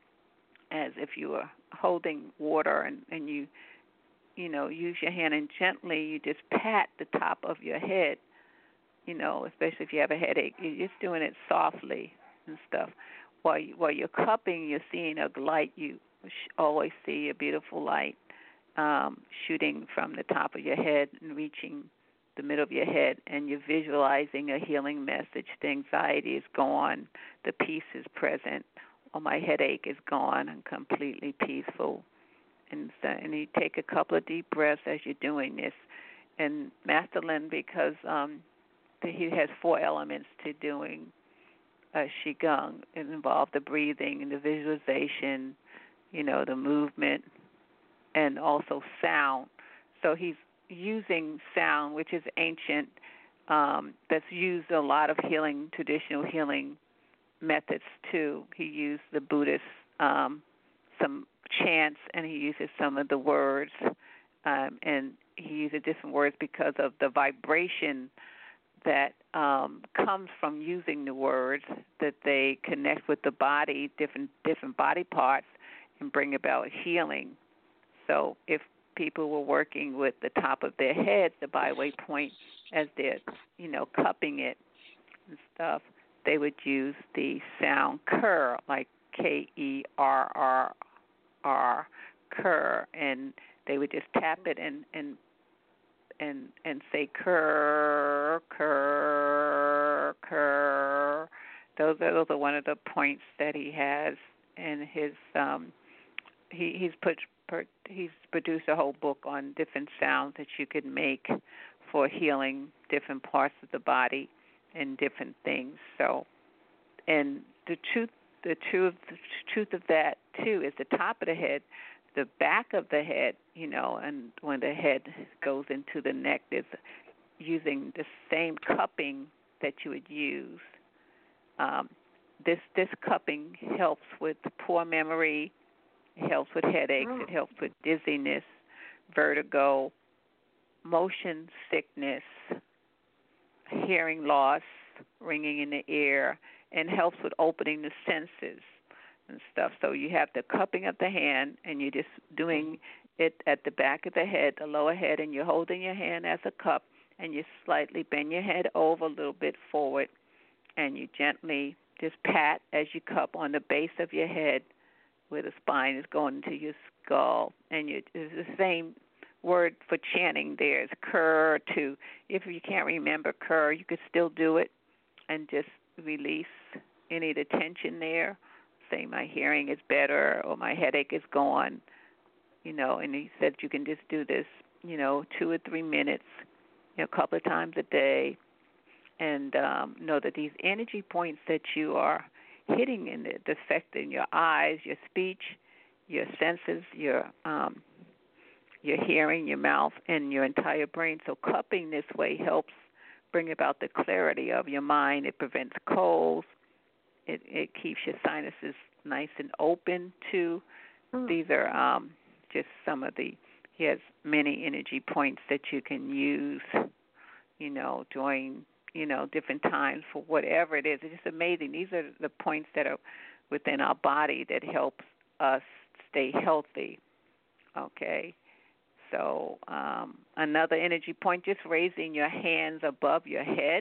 as if you were holding water, and, and you, you know, use your hand and gently you just pat the top of your head, you know, especially if you have a headache. You're just doing it softly and stuff. While, you, while you're cupping, you're seeing a light. You always see a beautiful light um, shooting from the top of your head and reaching the middle of your head, and you're visualizing a healing message. The anxiety is gone. The peace is present. Or my headache is gone. I'm completely peaceful. And, so, and you take a couple of deep breaths as you're doing this. And Master Lin, because um, he has four elements to doing uh, Qigong. It involves the breathing and the visualization, you know, the movement, and also sound. So he's using sound, which is ancient, um, that's used a lot of healing, traditional healing methods too. He used the Buddhist, um, some chants, and he uses some of the words, um, and he uses different words because of the vibration that um, comes from using the words, that they connect with the body, different different body parts, and bring about healing. So if people were working with the top of their head, the byway point, as they're, you know, cupping it and stuff, they would use the sound Kerr, like K E R R R, Kerr, and they would just tap it and and and and say Kerr, Kerr, Kerr. Those are those are one of the points that he has in his. Um, he he's put. He's produced a whole book on different sounds that you could make for healing different parts of the body and different things. So, and the truth, the truth, the truth of that too is the top of the head, the back of the head, you know, and when the head goes into the neck, is using the same cupping that you would use. Um, this this cupping helps with poor memory. It helps with headaches. It helps with dizziness, vertigo, motion sickness, hearing loss, ringing in the ear, and helps with opening the senses and stuff. So you have the cupping of the hand, and you're just doing it at the back of the head, the lower head, and you're holding your hand as a cup, and you slightly bend your head over a little bit forward, and you gently just pat as you cup on the base of your head, where the spine is going into your skull. And you, it's the same word for chanting there. It's Kerr too. If you can't remember Kerr, you could still do it and just release any of the tension there. Say my hearing is better or my headache is gone, you know, and he said you can just do this, you know, two or three minutes, you know, a couple of times a day, and um, know that these energy points that you are hitting in it, affecting your eyes, your speech, your senses, your um, your hearing, your mouth, and your entire brain. So cupping this way helps bring about the clarity of your mind. It prevents colds. It, it keeps your sinuses nice and open too. Mm. These are um, just some of the, he has many energy points that you can use, you know, during you know, different times for whatever it is. It's just amazing. These are the points that are within our body that helps us stay healthy, okay? So um, another energy point, just raising your hands above your head,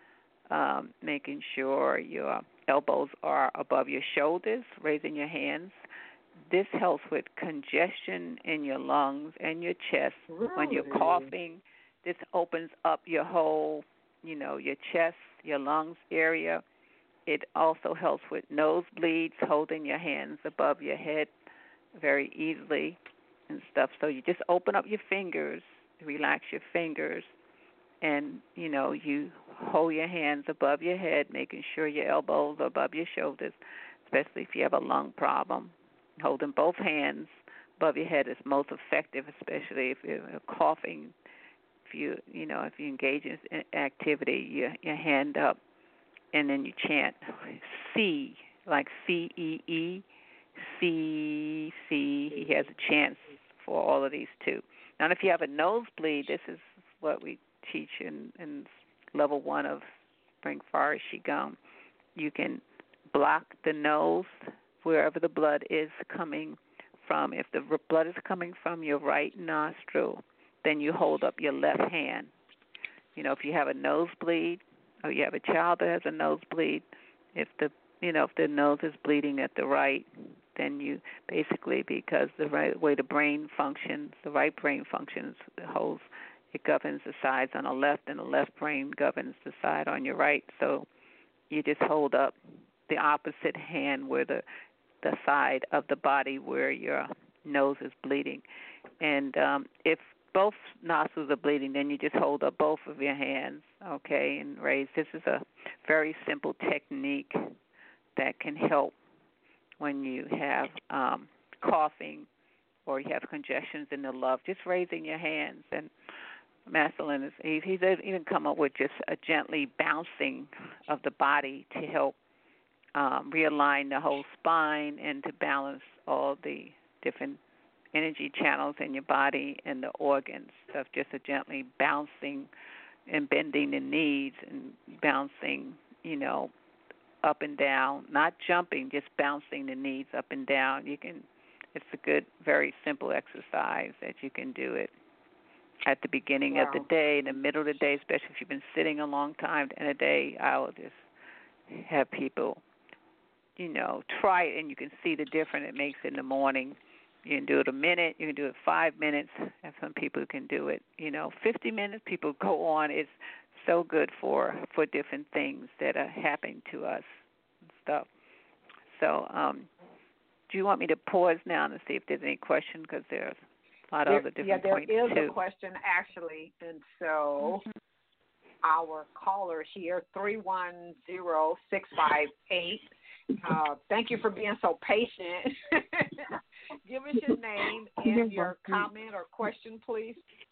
um, making sure your elbows are above your shoulders, raising your hands. This helps with congestion in your lungs and your chest. Really? When you're coughing, this opens up your whole you know, your chest, your lungs area. It also helps with nosebleeds, holding your hands above your head very easily and stuff. So you just open up your fingers, relax your fingers, and, you know, you hold your hands above your head, making sure your elbows are above your shoulders, especially if you have a lung problem. holding both hands above your head is most effective, especially if you're coughing. If you, you know, if you engage in activity, your your hand up, and then you chant C, like C E E, C C. He has a chance for all of these too. Now, if you have a nosebleed, this is what we teach in, in level one of Spring Forest Qigong. You can block the nose wherever the blood is coming from. If the blood is coming from your right nostril, then you hold up your left hand. You know, if you have a nosebleed or you have a child that has a nosebleed, if the you know if the nose is bleeding at the right, then you basically, because the right way the brain functions, the right brain functions, it holds, it governs the sides on the left, and the left brain governs the side on your right. So you just hold up the opposite hand where the the side of the body where your nose is bleeding. And um, if both nostrils are bleeding, then you just hold up both of your hands, okay, and raise. This is a very simple technique that can help when you have um, coughing or you have congestions in the lung. Just raising your hands. And Master Lin, is, he's, he's even come up with just a gently bouncing of the body to help um, realign the whole spine and to balance all the different energy channels in your body and the organs. So just a gently bouncing and bending the knees and bouncing, you know, up and down, not jumping, just bouncing the knees up and down. You can. It's a good, very simple exercise that you can do it at the beginning Wow. of the day, in the middle of the day, especially if you've been sitting a long time in a day. I will just have people, you know, try it, and you can see the difference it makes in the morning. You can do it a minute. You can do it five minutes. And some people can do it, you know, fifty minutes. People go on. It's so good for, for different things that are happening to us and stuff. So um, do you want me to pause now and see if there's any question? Because there's a lot of There, other different yeah, there points, is too. a question, actually. And so our caller here, three one zero, six five eight, uh, thank you for being so patient. Give us your name and your comment or question, please.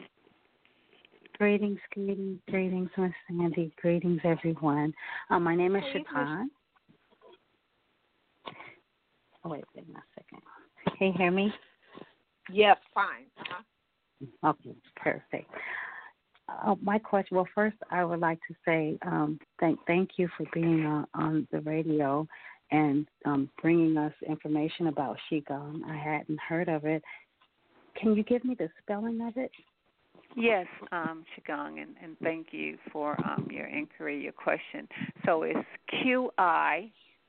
Greetings, greetings, greetings, Miss Sandy. Greetings, everyone. Um, my name is Hey, Shatan. Oh, wait, wait a second. Can you hear me? Yes, fine. Uh-huh. Okay, perfect. Uh, my question, well, first I would like to say um, thank thank you for being uh, on the radio and um, bringing us information about Qigong. I hadn't heard of it. Can you give me the spelling of it? Yes, um, Qigong, and, and thank you for um, your inquiry, your question. So it's Q I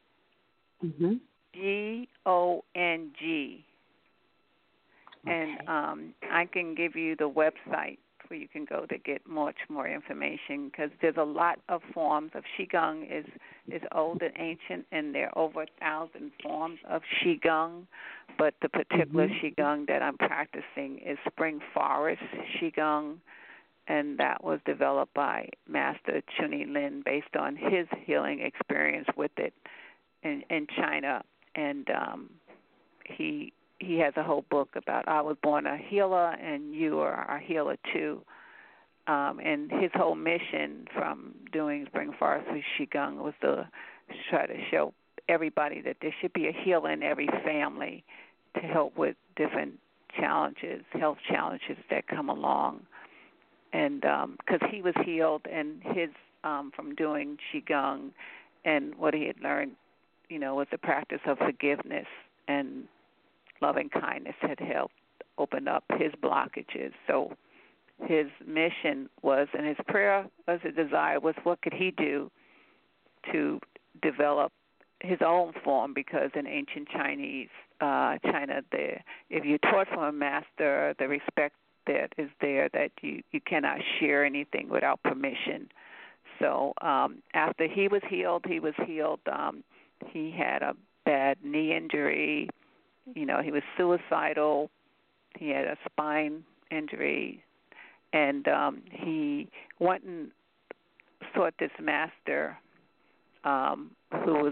G O N G. And um, I can give you the website where you can go to get much more information, because there's a lot of forms of Qigong. is is old and ancient, and there are over a thousand forms of Qigong. But the particular mm-hmm. Qigong that I'm practicing is Spring Forest Qigong, and that was developed by Master Chuni Lin based on his healing experience with it in, in China. And um, he he has a whole book about I was born a healer and you are a healer too. Um, and his whole mission from doing Spring Forest Qigong was to try to show everybody that there should be a healer in every family to help with different challenges, health challenges that come along. And because um, he was healed and his um, from doing Qigong, and what he had learned, you know, was the practice of forgiveness and loving kindness had helped open up his blockages. So his mission was, and his prayer was, a desire was, what could he do to develop his own form? Because in ancient Chinese, uh, China, there, if you're taught from a master, the respect that is there that you, you cannot share anything without permission. So um, after he was healed, he was healed. Um, he had a bad knee injury. You know, he was suicidal. He had a spine injury. And um, he went and sought this master um, who was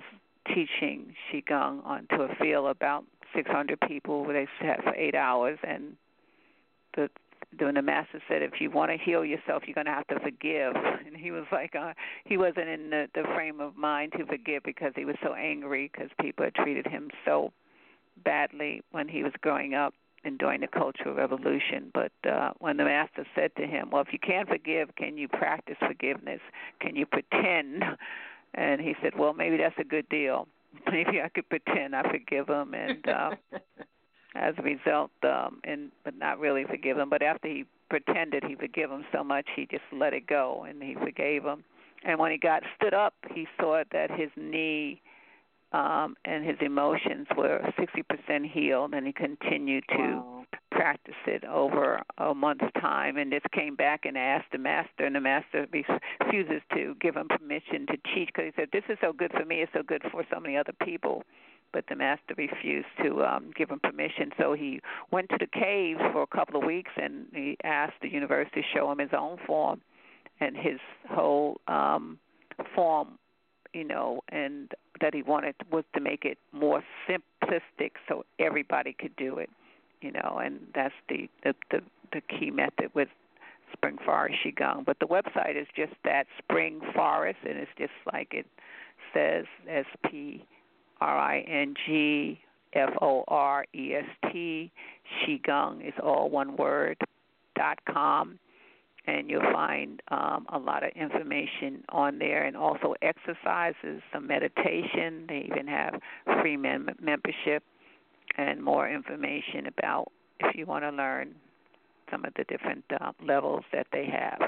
teaching Qigong onto a field about six hundred people where they sat for eight hours. And the when the master said, if you want to heal yourself, you're going to have to forgive. And he was like, uh, he wasn't in the, the frame of mind to forgive because he was so angry because people had treated him so badly when he was growing up and during the Cultural Revolution. But uh, when the master said to him, well, if you can't forgive, can you practice forgiveness? Can you pretend? And he said, well, maybe that's a good deal. Maybe I could pretend I forgive him. And uh, as a result, um, and but not really forgive him. But after he pretended he forgave him so much, he just let it go, and he forgave him. And when he got stood up, he saw that his knee um, and his emotions were sixty percent healed, and he continued to Wow. practice it over a month's time. And just came back and asked the master, and the master refuses to give him permission to teach because he said, this is so good for me, it's so good for so many other people. But the master refused to um, give him permission. So he went to the caves for a couple of weeks, and he asked the university to show him his own form. And his whole um, form, you know, and that he wanted was to make it more simplistic so everybody could do it, you know, and that's the, the, the, the key method with Spring Forest Qigong. But the website is just that, Spring Forest, and it's just like it says, S P R I N G F O R E S T, Qigong is all one word, dot com, and you'll find um, a lot of information on there, and also exercises, some meditation. They even have free mem- membership and more information about if you want to learn some of the different uh, levels that they have.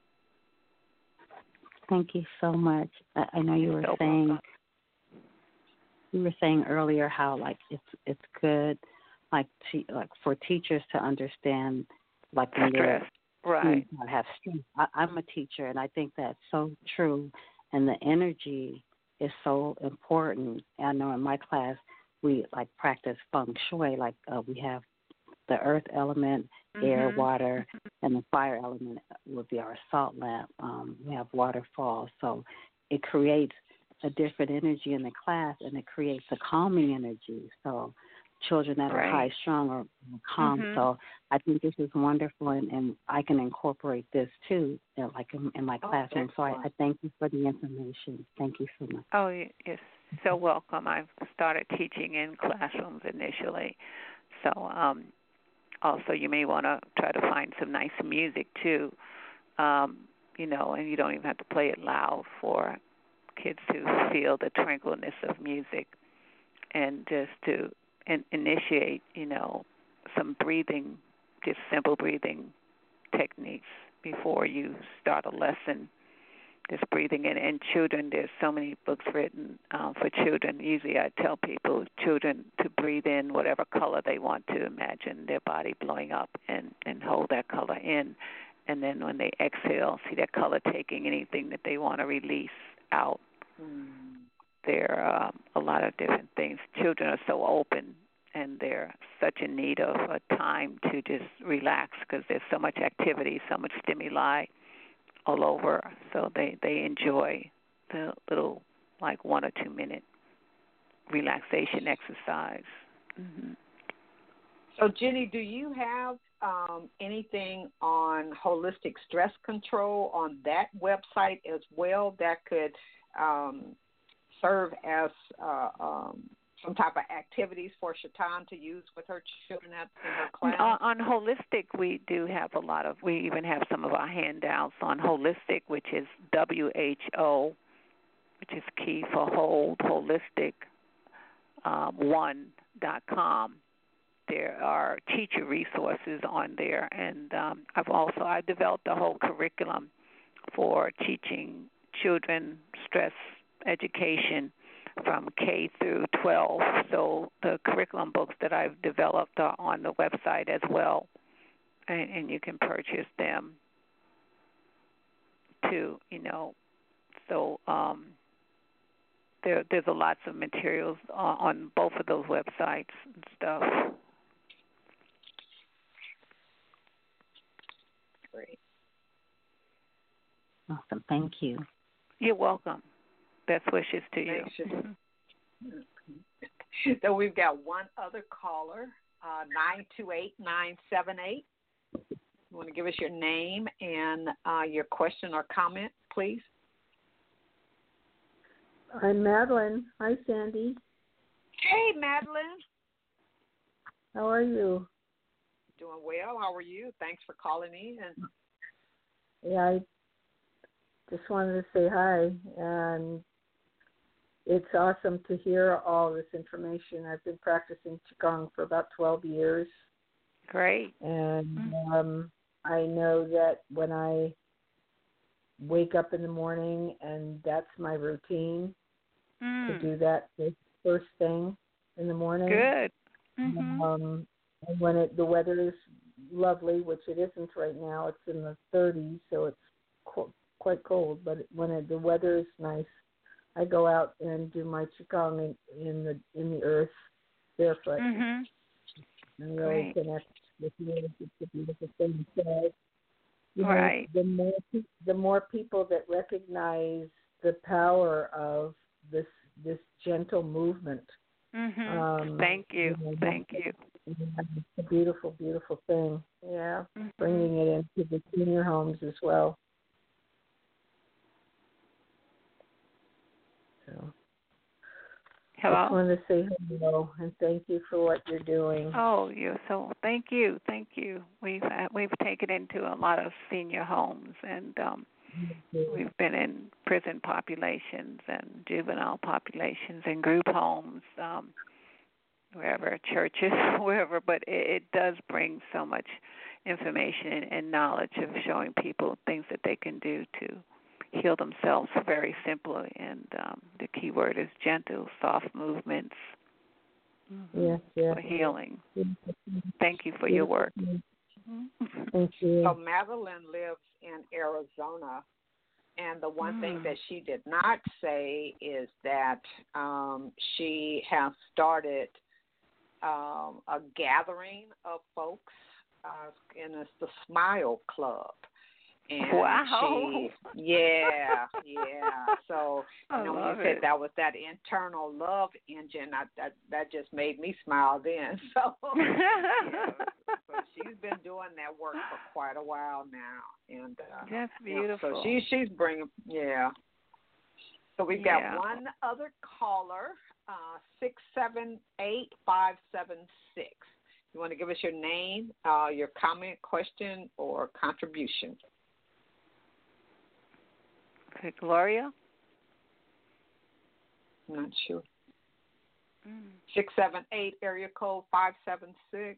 Thank you so much. I, I know you were So saying welcome. you were saying earlier how like it's it's good like te- like for teachers to understand like when Stress, they're right. I have stress. I, I'm a teacher, and I think that's so true. And the energy is so important. I know in my class we like practice feng shui. Like uh, we have the earth element, air, Mhm. water, and the fire element would be our salt lamp. Um, we have waterfalls, so it creates a different energy in the class, and it creates a calming energy. So children that Right. are high strung are calm. Mhm. So I think this is wonderful, and, and I can incorporate this too, you know, like in, in my Oh, classroom. So I, excellent. I thank you for the information. Thank you so much. Oh, y- you're so welcome. I've started teaching in classrooms initially. So um, also you may want to try to find some nice music too, um, you know, and you don't even have to play it loud for kids to feel the tranquilness of music, and just to in- initiate, you know, some breathing, just simple breathing techniques before you start a lesson. Just breathing in. And children, there's so many books written um, for children. Usually I tell people, children, to breathe in whatever color they want to. Imagine their body blowing up, and, and hold that color in. And then when they exhale, see that color taking anything that they want to release out. Mm. There are um, a lot of different things. Children are so open, and they're such in need of a time to just relax because there's so much activity, so much stimuli all over. So they, they enjoy the little, like, one or two minute relaxation exercise. Mm-hmm. So, Jenny, do you have um, anything on holistic stress control on that website as well that could um, serve as uh, um, some type of activities for Shaitan to use with her children at, in her class? On, on holistic, we do have a lot of, we even have some of our handouts on holistic, which is W H O, which is key for hold, holistic, um, one dot com. There are teacher resources on there, and um, I've also, I developed a whole curriculum for teaching children stress education from K through twelve. So the curriculum books that I've developed are on the website as well, and, and you can purchase them too, you know. So um, there, there's a lots of materials on, on both of those websites and stuff. Great. Awesome. Thank you. You're welcome. Best wishes to you. Thanks, Shaitan. So we've got one other caller, uh, nine two eight, nine seven eight. You want to give us your name and uh, your question or comment, please? I'm Madeline. Hi, Sandy. Hey, Madeline. How are you? Doing well. How are you? Thanks for calling in. Yeah, I just wanted to say hi, and it's awesome to hear all this information. I've been practicing Qigong for about twelve years. Great. And Mm-hmm. um, I know that when I wake up in the morning, and that's my routine, mm. to do that first thing in the morning. Good. Mm-hmm. Um, and when it, the weather is lovely, which it isn't right now, it's in the thirties, so it's qu- quite cold. But when it, the weather is nice, I go out and do my Qigong in, in the in the earth barefoot. Mm-hmm. And really Great. connect with the earth. It's a beautiful thing. So, you know, Right. the more pe- the more people that recognize the power of this this gentle movement. Mm-hmm. Um, Thank you. you know, Thank you. It's a beautiful, beautiful thing. Yeah, Mm-hmm. bringing it into the senior homes as well. So, Hello. I just wanted to say hello and thank you for what you're doing. Oh, you so thank you, thank you. We've uh, we've taken into a lot of senior homes, and um, we've been in prison populations and juvenile populations and group homes, um, wherever, churches, wherever. But it, it does bring so much information and, and knowledge of showing people things that they can do to heal themselves very simply. And um, the key word is gentle, soft movements. Mm-hmm. Yes, yes. For healing. Yes. Thank you for your work. Thank you. So Madeline lives in Arizona, and the one Mm. thing that she did not say is that um, she has started um, a gathering of folks, uh, and it's the Smile Club. And wow. She, yeah, yeah. So, I you know, when you love said it. that was that internal love engine, I, that that just made me smile then. So, yeah. So she's been doing that work for quite a while now, and uh, That's yeah, beautiful. so she she's bringing, yeah. So we've got Yeah. one other caller, uh, six seven eight five seven six. You want to give us your name, uh, your comment, question, or contribution? Okay, Gloria? I'm not sure. Mm. Six seven eight area code five seven six.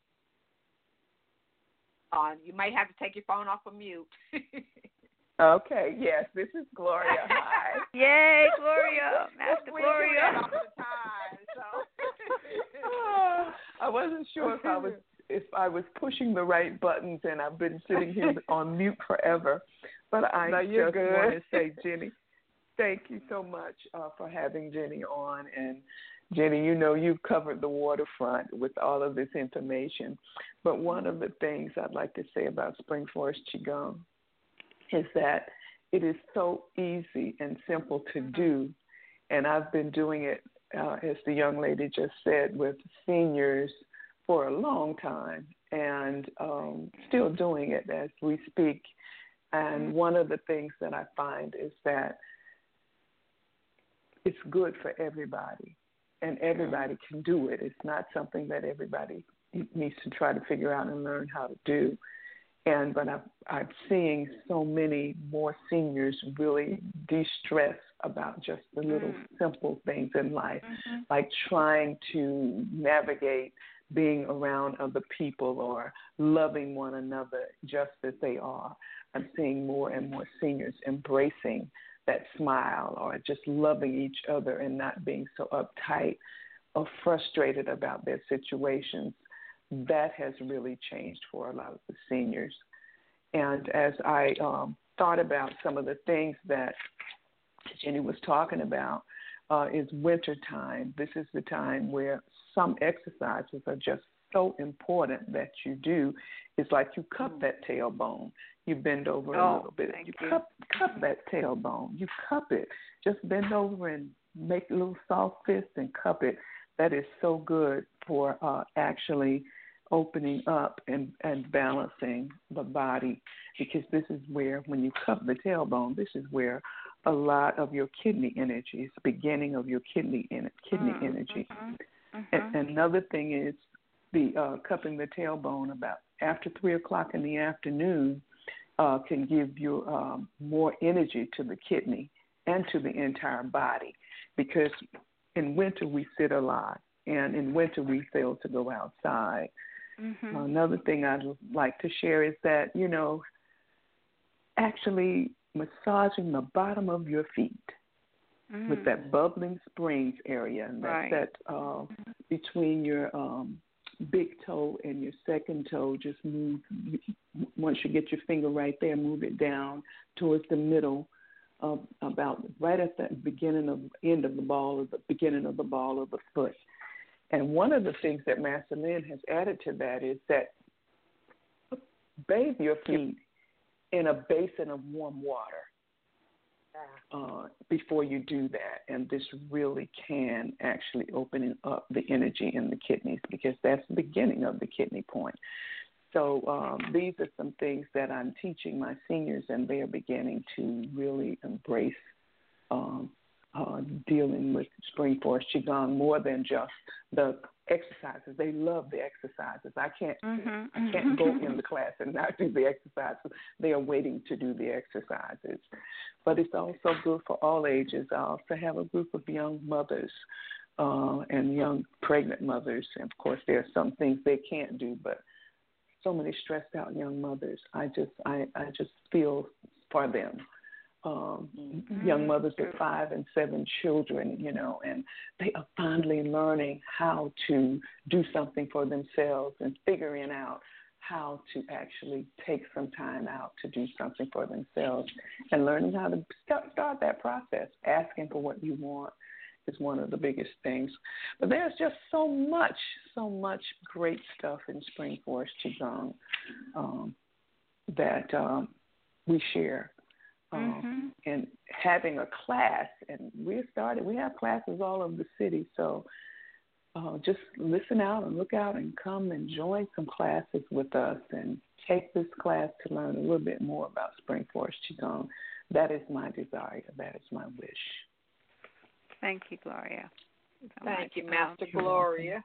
Uh, you may have to take your phone off of mute. Okay, yes, this is Gloria. Hi. Yay, Gloria. Master We Gloria. do that all the time, so. Oh, I wasn't sure if I was if I was pushing the right buttons, and I've been sitting here on mute forever. But I No, you're just good. want to say, Jenny, thank you so much uh, for having Jenny on. And Jenny, you know you've covered the waterfront with all of this information. But one of the things I'd like to say about Spring Forest Qigong is that it is so easy and simple to do. And I've been doing it, uh, as the young lady just said, with seniors for a long time, and um, still doing it as we speak. And one of the things that I find is that it's good for everybody, and everybody can do it. It's not something that everybody needs to try to figure out and learn how to do. And but I'm, I'm seeing so many more seniors really de-stress about just the little Mm. simple things in life, Mm-hmm. like trying to navigate being around other people or loving one another just as they are. I'm seeing more and more seniors embracing that smile or just loving each other and not being so uptight or frustrated about their situations. That has really changed for a lot of the seniors. And as I um, thought about some of the things that Jenny was talking about, uh, is wintertime. This is the time where some exercises are just so important that you do. It's like you cup that tailbone. You bend over Oh, a little bit. thank You you. cup, cup that tailbone. You cup it. Just bend over and make a little soft fist and cup it. That is so good for uh, actually opening up and, and balancing the body, because this is where, when you cup the tailbone, this is where a lot of your kidney energy is, the beginning of your kidney en- kidney mm-hmm. energy. Mm-hmm. And, and another thing is the uh, cupping the tailbone about after three o'clock in the afternoon uh, can give you um, more energy to the kidney and to the entire body, because in winter we sit a lot, and in winter we fail to go outside. Mm-hmm. Another thing I'd like to share is that, you know, actually massaging the bottom of your feet mm. with that bubbling springs area, and that's right. that uh, between your um, big toe and your second toe. Just move, once you get your finger right there, move it down towards the middle, of, about right at the beginning of end of the ball, or the beginning of the ball of the foot. And one of the things that Master Lin has added to that is that bathe your feet in a basin of warm water uh, before you do that. And this really can actually open up the energy in the kidneys, because that's the beginning of the kidney point. So um, these are some things that I'm teaching my seniors, and they are beginning to really embrace um, Uh, dealing with Spring Forest Qigong more than just the exercises. They love the exercises. I can't mm-hmm. I can't go in the class and not do the exercises. They are waiting to do the exercises. But it's also good for all ages. I also have a group of young mothers uh, and young pregnant mothers. And, of course, there are some things they can't do, but so many stressed out young mothers. I just I, I just feel for them. Um, mm-hmm. Young mothers with five and seven children, you know, and they are finally learning how to do something for themselves and figuring out how to actually take some time out to do something for themselves, and learning how to start, start that process. Asking for what you want is one of the biggest things. But there's just so much, so much great stuff in Spring Forest Qigong um, that um, we share. Um, mm-hmm. And having a class, and we started, we have classes all over the city, so uh, just listen out and look out and come and join some classes with us and take this class to learn a little bit more about Spring Forest Qigong. That is my desire. That is my wish. Thank you, Gloria. So Thank you, Master um, Gloria.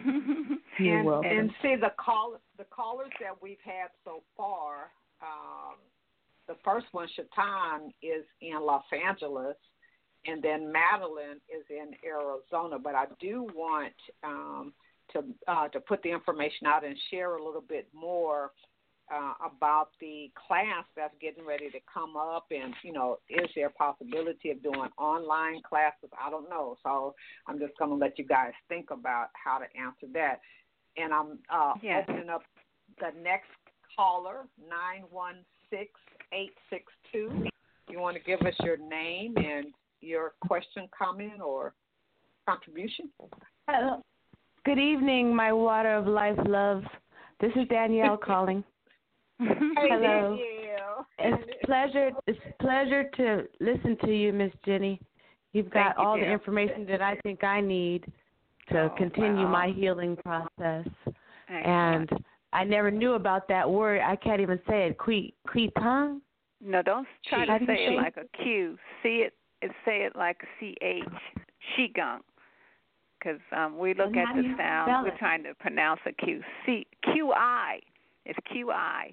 You're and, welcome. And see, the, call, the callers that we've had so far, um, the first one, Shatan, is in Los Angeles, and then Madeline is in Arizona. But I do want um, to uh, to put the information out and share a little bit more uh, about the class that's getting ready to come up. And, you know, is there a possibility of doing online classes? I don't know. So I'm just going to let you guys think about how to answer that. And I'm uh, yes. opening up the next caller, nine one six, eight six two. You want to give us your name and your question, comment, or contribution? Hello. Good evening, my water of life love. This is Danielle calling. Hey, Hello. Danielle. It's pleasure. It's pleasure to listen to you, Miss Jenny. You've got you, all dear. the information that I think I need to oh, continue wow. my healing process. Excellent. And I never knew about that word. I can't even say it. Qui, qui tongue? No, don't try How to do say you it say like a Q. See it, it say it like a C H, Qigong. Because um, we look And at how do the you sound, spell we're it? trying to pronounce a Q. C Q I. It's Q I.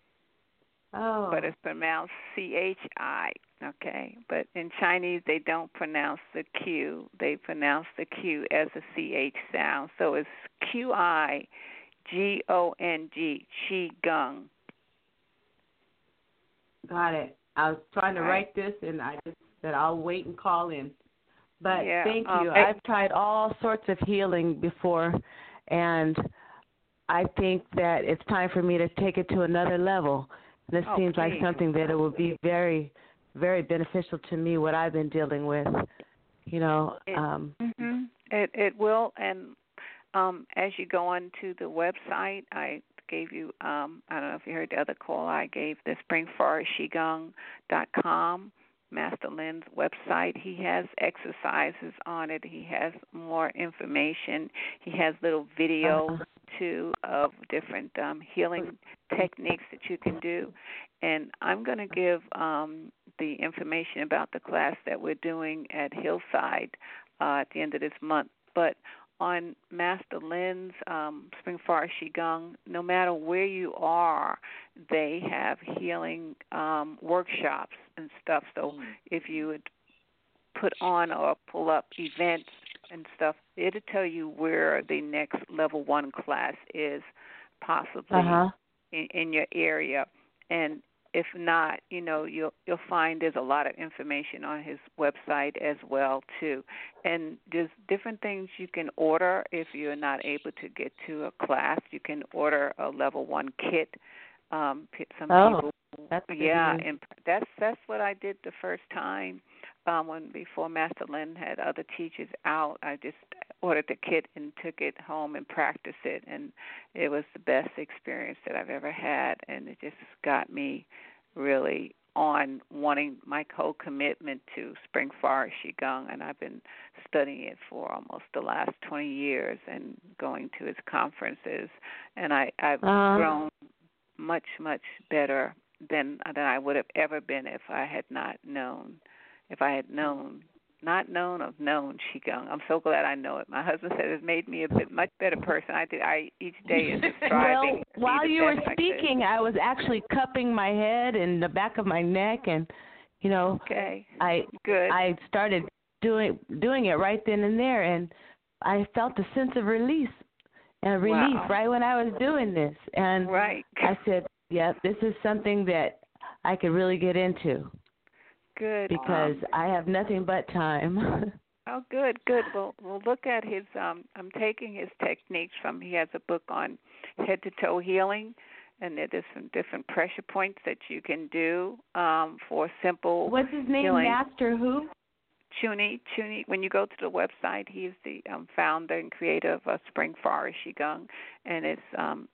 Oh. But it's pronounced C H I. Okay. But in Chinese, they don't pronounce the Q. They pronounce the Q as a C H sound. So it's Q I. G O N G, Qigong. Got it. I was trying to Right. write this, and I just said I'll wait and call in. But Yeah, thank um, you. I- I've tried all sorts of healing before, and I think that it's time for me to take it to another level. This Oh, seems like please. something that it would be very, very beneficial to me, what I've been dealing with. You know, It, um, mm-hmm. it, it will, and Um, as you go onto the website, I gave you, um, I don't know if you heard the other call I gave, the spring forest qigong dot com. Master Lin's website. He has exercises on it. He has more information. He has little videos, Uh-huh. too, of different um, healing techniques that you can do. And I'm going to give um, the information about the class that we're doing at Hillside uh, at the end of this month. But on Master Lin's um, Spring Forest Qigong, no matter where you are, they have healing um, workshops and stuff. So if you would put on or pull up events and stuff, it'll tell you where the next level one class is, possibly Uh-huh. in, in your area. And if not, you know, you'll you'll find there's a lot of information on his website as well too. And there's different things you can order if you're not able to get to a class. You can order a level one kit. Um, p- some Oh, people, that's good yeah, news. and that's that's what I did the first time. Um, when before Master Lin had other teachers out, I just ordered the kit and took it home and practiced it, and it was the best experience that I've ever had, and it just got me really on wanting my whole commitment to Spring Forest Qigong, and I've been studying it for almost the last twenty years and going to its conferences, and I, I've Uh-huh. grown much, much better than than I would have ever been if I had not known. If I had known, not known or known Qigong. I'm so glad I know it. My husband said it's made me a bit much better person. I did. I each day is just striving. Well, to be while the you were best I could. speaking, I was actually cupping my head and the back of my neck, and you know, Okay. I Good. I started doing doing it right then and there, and I felt a sense of release and relief Wow. right when I was doing this, and Right. I said, "Yeah, this is something that I could really get into." Good. Because Um, I have nothing but time. Oh, good, good. Well, we'll look at his. Um, I'm taking his techniques from. He has a book on head to toe healing, and there's some different pressure points that you can do um, for simple. What's his name? healing. Master who? Chuni, Chuni. When you go to the website, he's the um, founder and creator of uh, Spring Forest Qigong, and it's um,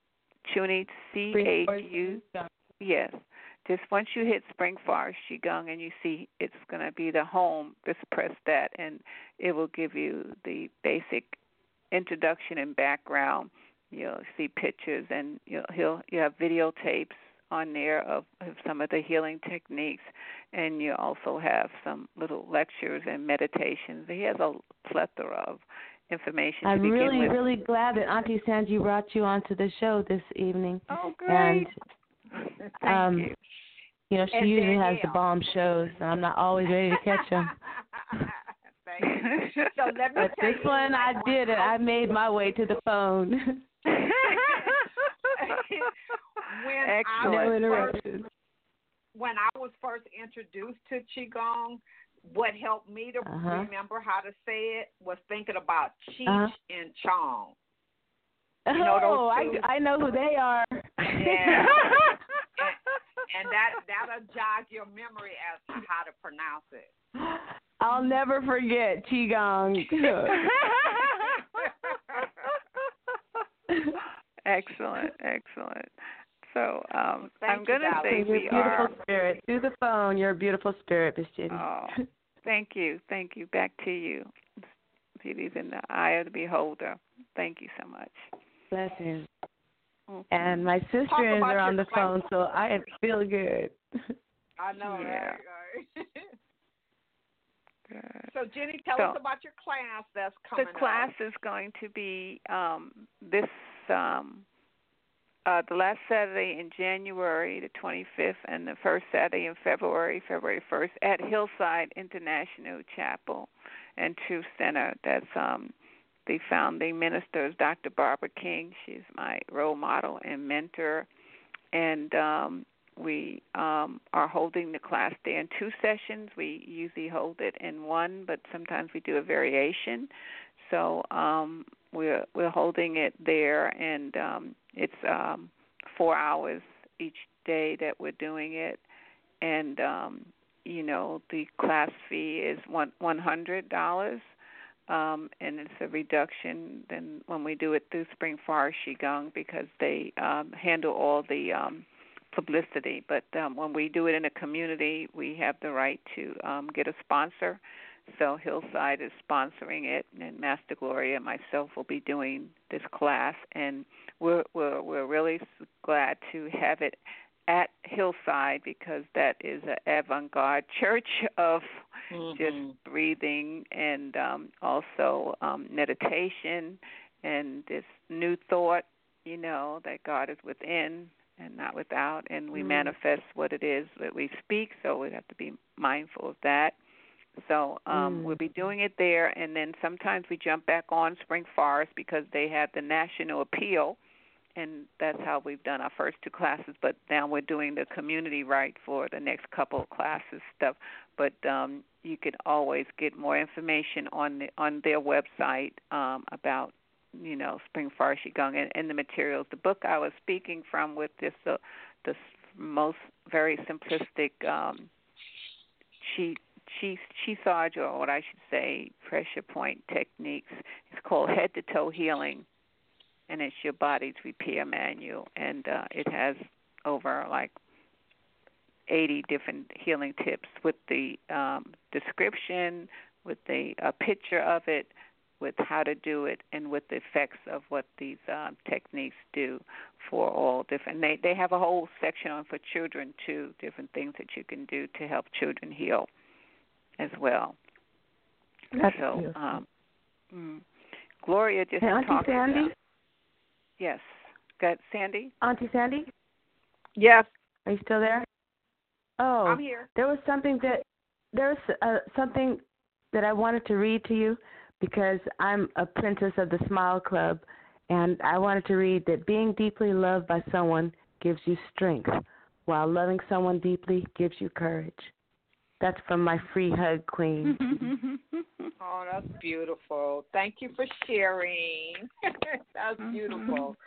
Chuni, C H U. Yes. Just once you hit Spring Forest Qigong and you see it's going to be the home, just press that, and it will give you the basic introduction and background. You'll see pictures, and you'll he'll, you have videotapes on there of, of some of the healing techniques, and you also have some little lectures and meditations. He has a plethora of information I'm to begin really, with. really glad that Auntie Sanji brought you onto the show this evening. Oh, And great. Thank um, you. You know, she And usually has the Danielle. bomb shows, and I'm not always ready to catch them. Thank you. So let me But tell this you, one, I like, did it. when I made my way to the phone. when I No was first, interruptions. when I was first introduced to Qigong, what helped me to Uh-huh. remember how to say it was thinking about Cheech Uh-huh. and Chong. You know Oh, those two? I, I know who they are. Yeah. And that that'll jog your memory as to how to pronounce it. I'll never forget Qigong. Excellent, excellent. So um, Thank I'm you, going to Valerie. say You're a we beautiful are. spirit. Through the phone, you're a beautiful spirit, Miss Jenny. Oh, thank you, thank you. Back to you. Beauty's in the eye of the beholder. Thank you so much. Blessings. Mhm. And my Talk sisters about are on your the phone, so I feel good. I know, Yeah. right? right. Good. So, Jenny, tell So, us about your class that's coming The class up. is going to be um, this um, uh, the last Saturday in January, the twenty-fifth, and the first Saturday in February, February first, at Hillside International Chapel and Truth Center. That's um, the founding minister is Doctor Barbara King. She's my role model and mentor, and um, we um, are holding the class there in two sessions. We usually hold it in one, but sometimes we do a variation. So um, we're we're holding it there, and um, it's um, four hours each day that we're doing it, and um, you know the class fee is one one hundred dollars. Um, and it's a reduction than when we do it through Spring Forest Qigong because they um, handle all the um, publicity. But um, when we do it in a community, we have the right to um, get a sponsor. So Hillside is sponsoring it, and Master Gloria and myself will be doing this class, and we're we're we're really glad to have it at Hillside because that is an avant-garde church of mm-hmm. just breathing and um, also um, meditation and this new thought, you know, that God is within and not without, and we mm-hmm. manifest what it is that we speak, so we have to be mindful of that. So um, mm. we'll be doing it there, and then sometimes we jump back on Spring Forest because they have the national appeal, and that's how we've done our first two classes. But now we're doing the community right for the next couple of classes stuff. But um, you can always get more information on the, on their website um, about, you know, Spring Forest Qigong and, and the materials. The book I was speaking from with this uh, the most very simplistic um, sheet. Chi, Chisage, or what I should say, pressure point techniques. It's called Head to Toe Healing, and it's your body's repair manual. And uh, it has over like eighty different healing tips with the um, description, with the uh, picture of it, with how to do it, and with the effects of what these um, techniques do for all different. They they have a whole section on for children too, different things that you can do to help children heal as well. That's so, beautiful. um, mm, Gloria just hey, Auntie talked Sandy? About, yes. Got Sandy? Auntie Sandy? Yes. Are you still there? Oh, I'm here. There was something that there was uh, something that I wanted to read to you because I'm a princess of the Smile Club, and I wanted to read that being deeply loved by someone gives you strength, while loving someone deeply gives you courage. That's from my free hug queen. Oh, that's beautiful. Thank you for sharing. That's beautiful.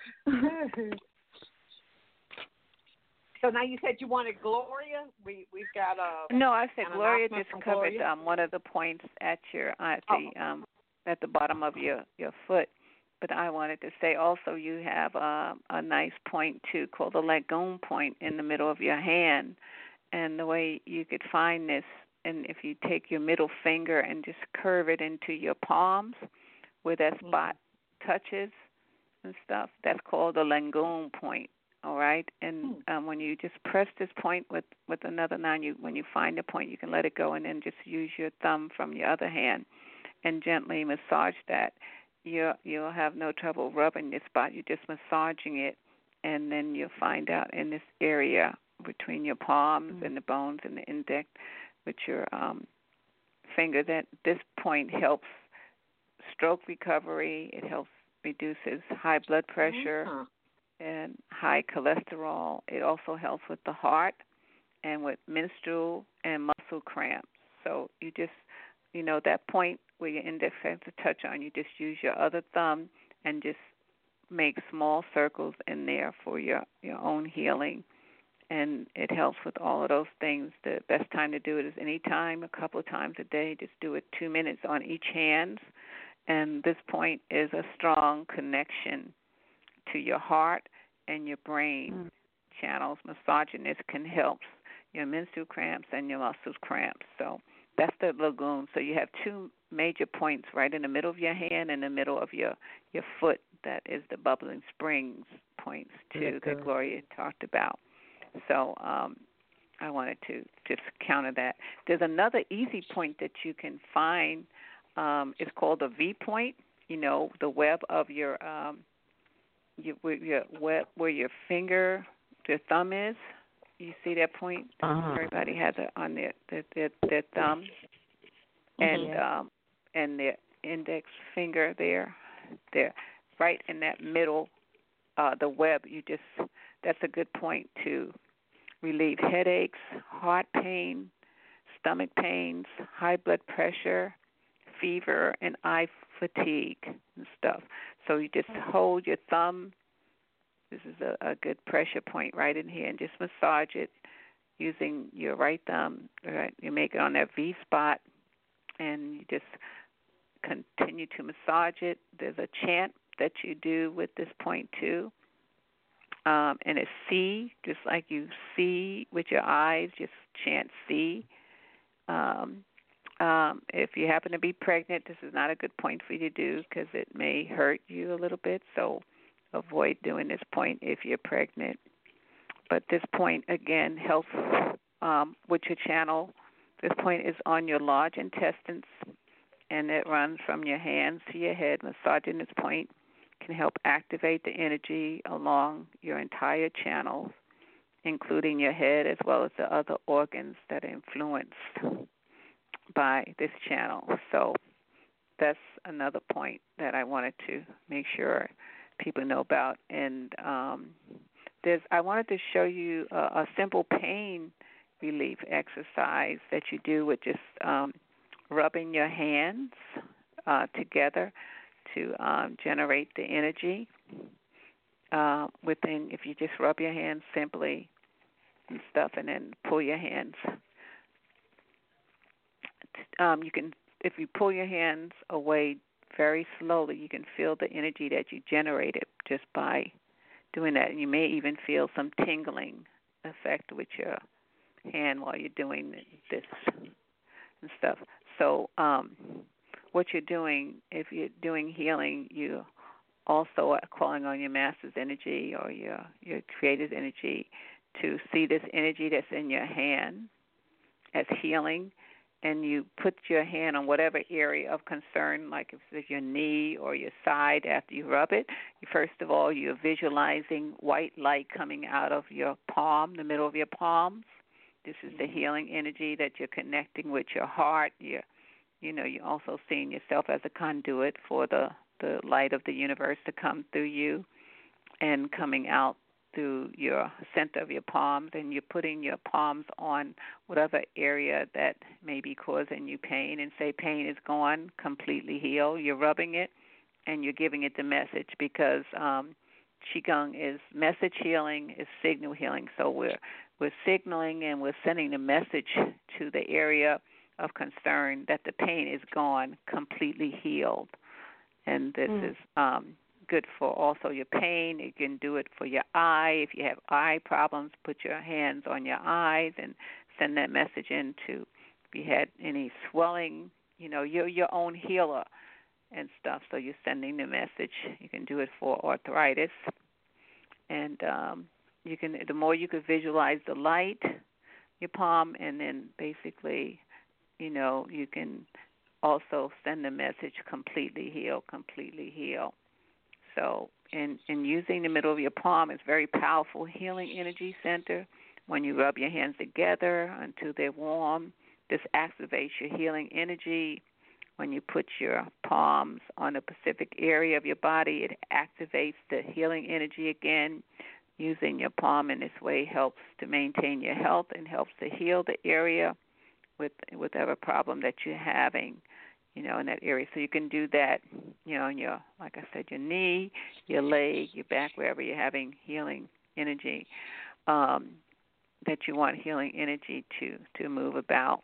So now you said you wanted Gloria. We we've got a no. I said Gloria just covered Gloria. Um, one of the points at your at the oh. um, at the bottom of your, your foot. But I wanted to say also you have uh, a nice point too called the Lagoon point in the middle of your hand. And the way you could find this, and if you take your middle finger and just curve it into your palms where that spot mm-hmm. touches and stuff, that's called the Lagoon point, all right? And mm-hmm. um, when you just press this point with, with another nine, you, when you find the point, you can let it go and then just use your thumb from your other hand and gently massage that. You'll, you'll have no trouble rubbing this spot. You're just massaging it, and then you'll find out in this area between your palms mm-hmm. and the bones and the index with your um, finger, that this point helps stroke recovery. It helps reduces high blood pressure mm-hmm. and high cholesterol. It also helps with the heart and with menstrual and muscle cramps. So you just, you know, that point where your index has to touch on, you just use your other thumb and just make small circles in there for your, your own healing. And it helps with all of those things. The best time to do it is any time, a couple of times a day. Just do it two minutes on each hand. And this point is a strong connection to your heart and your brain mm. channels. Massaging this can help your menstrual cramps and your muscle cramps. So that's the Lagoon. So you have two major points right in the middle of your hand and the middle of your, your foot. That is the bubbling springs points, too, that Gloria talked about. So um, I wanted to just counter that. There's another easy point that you can find. Um, it's called the V point. You know, the web of your um, your, your web where your finger, your thumb is. You see that point? Uh-huh. Everybody has it on their their, their, their thumb and mm-hmm. um, and their index finger there, there, right in that middle. Uh, the web. You just that's a good point to relieve headaches, heart pain, stomach pains, high blood pressure, fever, and eye fatigue and stuff. So you just hold your thumb. This is a, a good pressure point right in here, and just massage it using your right thumb. Right, you make it on that V spot, and you just continue to massage it. There's a chant that you do with this point too. um, and it's see, just like you see with your eyes, just chant see. Um, um, if you happen to be pregnant, this is not a good point for you to do because it may hurt you a little bit, so avoid doing this point if you're pregnant. But this point, again, helps um, with your channel. This point is on your large intestines, and it runs from your hands to your head. Massaging this point can help activate the energy along your entire channel, including your head as well as the other organs that are influenced by this channel. So that's another point that I wanted to make sure people know about. And um, there's, I wanted to show you a, a simple pain relief exercise that you do with just um, rubbing your hands uh, together to um, generate the energy. Uh, within, if you just rub your hands simply and stuff, and then pull your hands. Um, you can, if you pull your hands away very slowly, you can feel the energy that you generated just by doing that. And you may even feel some tingling effect with your hand while you're doing this and stuff. So um, what you're doing, if you're doing healing, you also are calling on your master's energy or your, your creator's energy to see this energy that's in your hand as healing, and you put your hand on whatever area of concern, like if it's your knee or your side after you rub it. First of all, you're visualizing white light coming out of your palm, the middle of your palms. This is the healing energy that you're connecting with your heart. You're, you know, you're also seeing yourself as a conduit for the, the light of the universe to come through you and coming out through your center of your palms, and you're putting your palms on whatever area that may be causing you pain, and say pain is gone, completely healed. You're rubbing it, and you're giving it the message, because um, Qigong is message healing, is signal healing. So we're we're signaling and we're sending the message to the area of concern that the pain is gone, completely healed. And this mm. is um, good for also your pain. You can do it for your eye. If you have eye problems, put your hands on your eyes and send that message into. If you had any swelling, you know, you're your own healer and stuff. So you're sending the message. You can do it for arthritis. And um, you can, the more you can visualize the light, your palm, and then basically, you know, you can also send the message completely heal, completely heal. So in, in using the middle of your palm, it's very powerful healing energy center. When you rub your hands together until they're warm, this activates your healing energy. When you put your palms on a specific area of your body, it activates the healing energy again. Using your palm in this way helps to maintain your health and helps to heal the area with whatever problem that you're having, you know, in that area. So you can do that, you know, in your, like I said, your knee, your leg, your back, wherever you're having healing energy, um, that you want healing energy to, to move about.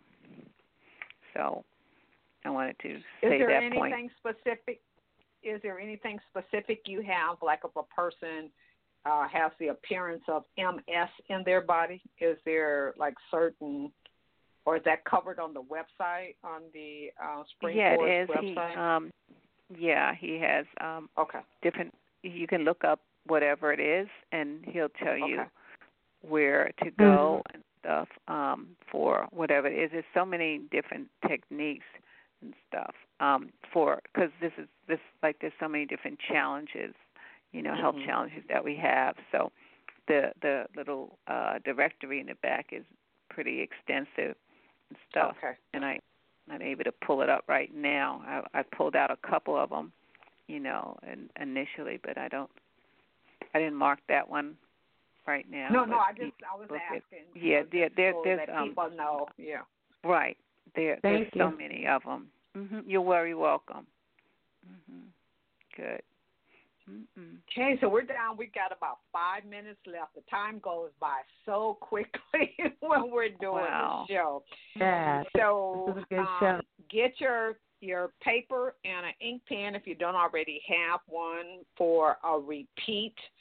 So I wanted to say that point. Is there anything specific? Is there anything specific you have, like if a person uh, has the appearance of M S in their body? Is there like certain, or is that covered on the website, on the uh, Spring yeah, Forest it is. website? He, um, yeah, he has um, okay. different. You can look up whatever it is, and he'll tell you okay. where to go mm-hmm. and stuff um, for whatever it is. There's so many different techniques and stuff um, for, because this is this like there's so many different challenges, you know, mm-hmm. health challenges that we have. So the the little uh, directory in the back is pretty extensive and stuff. Okay. And I, I'm not able to pull it up right now. I, I pulled out a couple of them, you know, and initially, but I don't. I didn't mark that one right now. No, no, I just I was asking. It, yeah, there, there, so there's that um, people know. Yeah. Right. There, Thank there's so you. many of them. Mm-hmm. You're very welcome. Mm-hmm. Good. Mm-mm. Okay, so we're down. We've got about five minutes left. The time goes by so quickly when we're doing wow. the show. Yeah. So this is a good um, show. get your your paper and an ink pen if you don't already have one for a repeat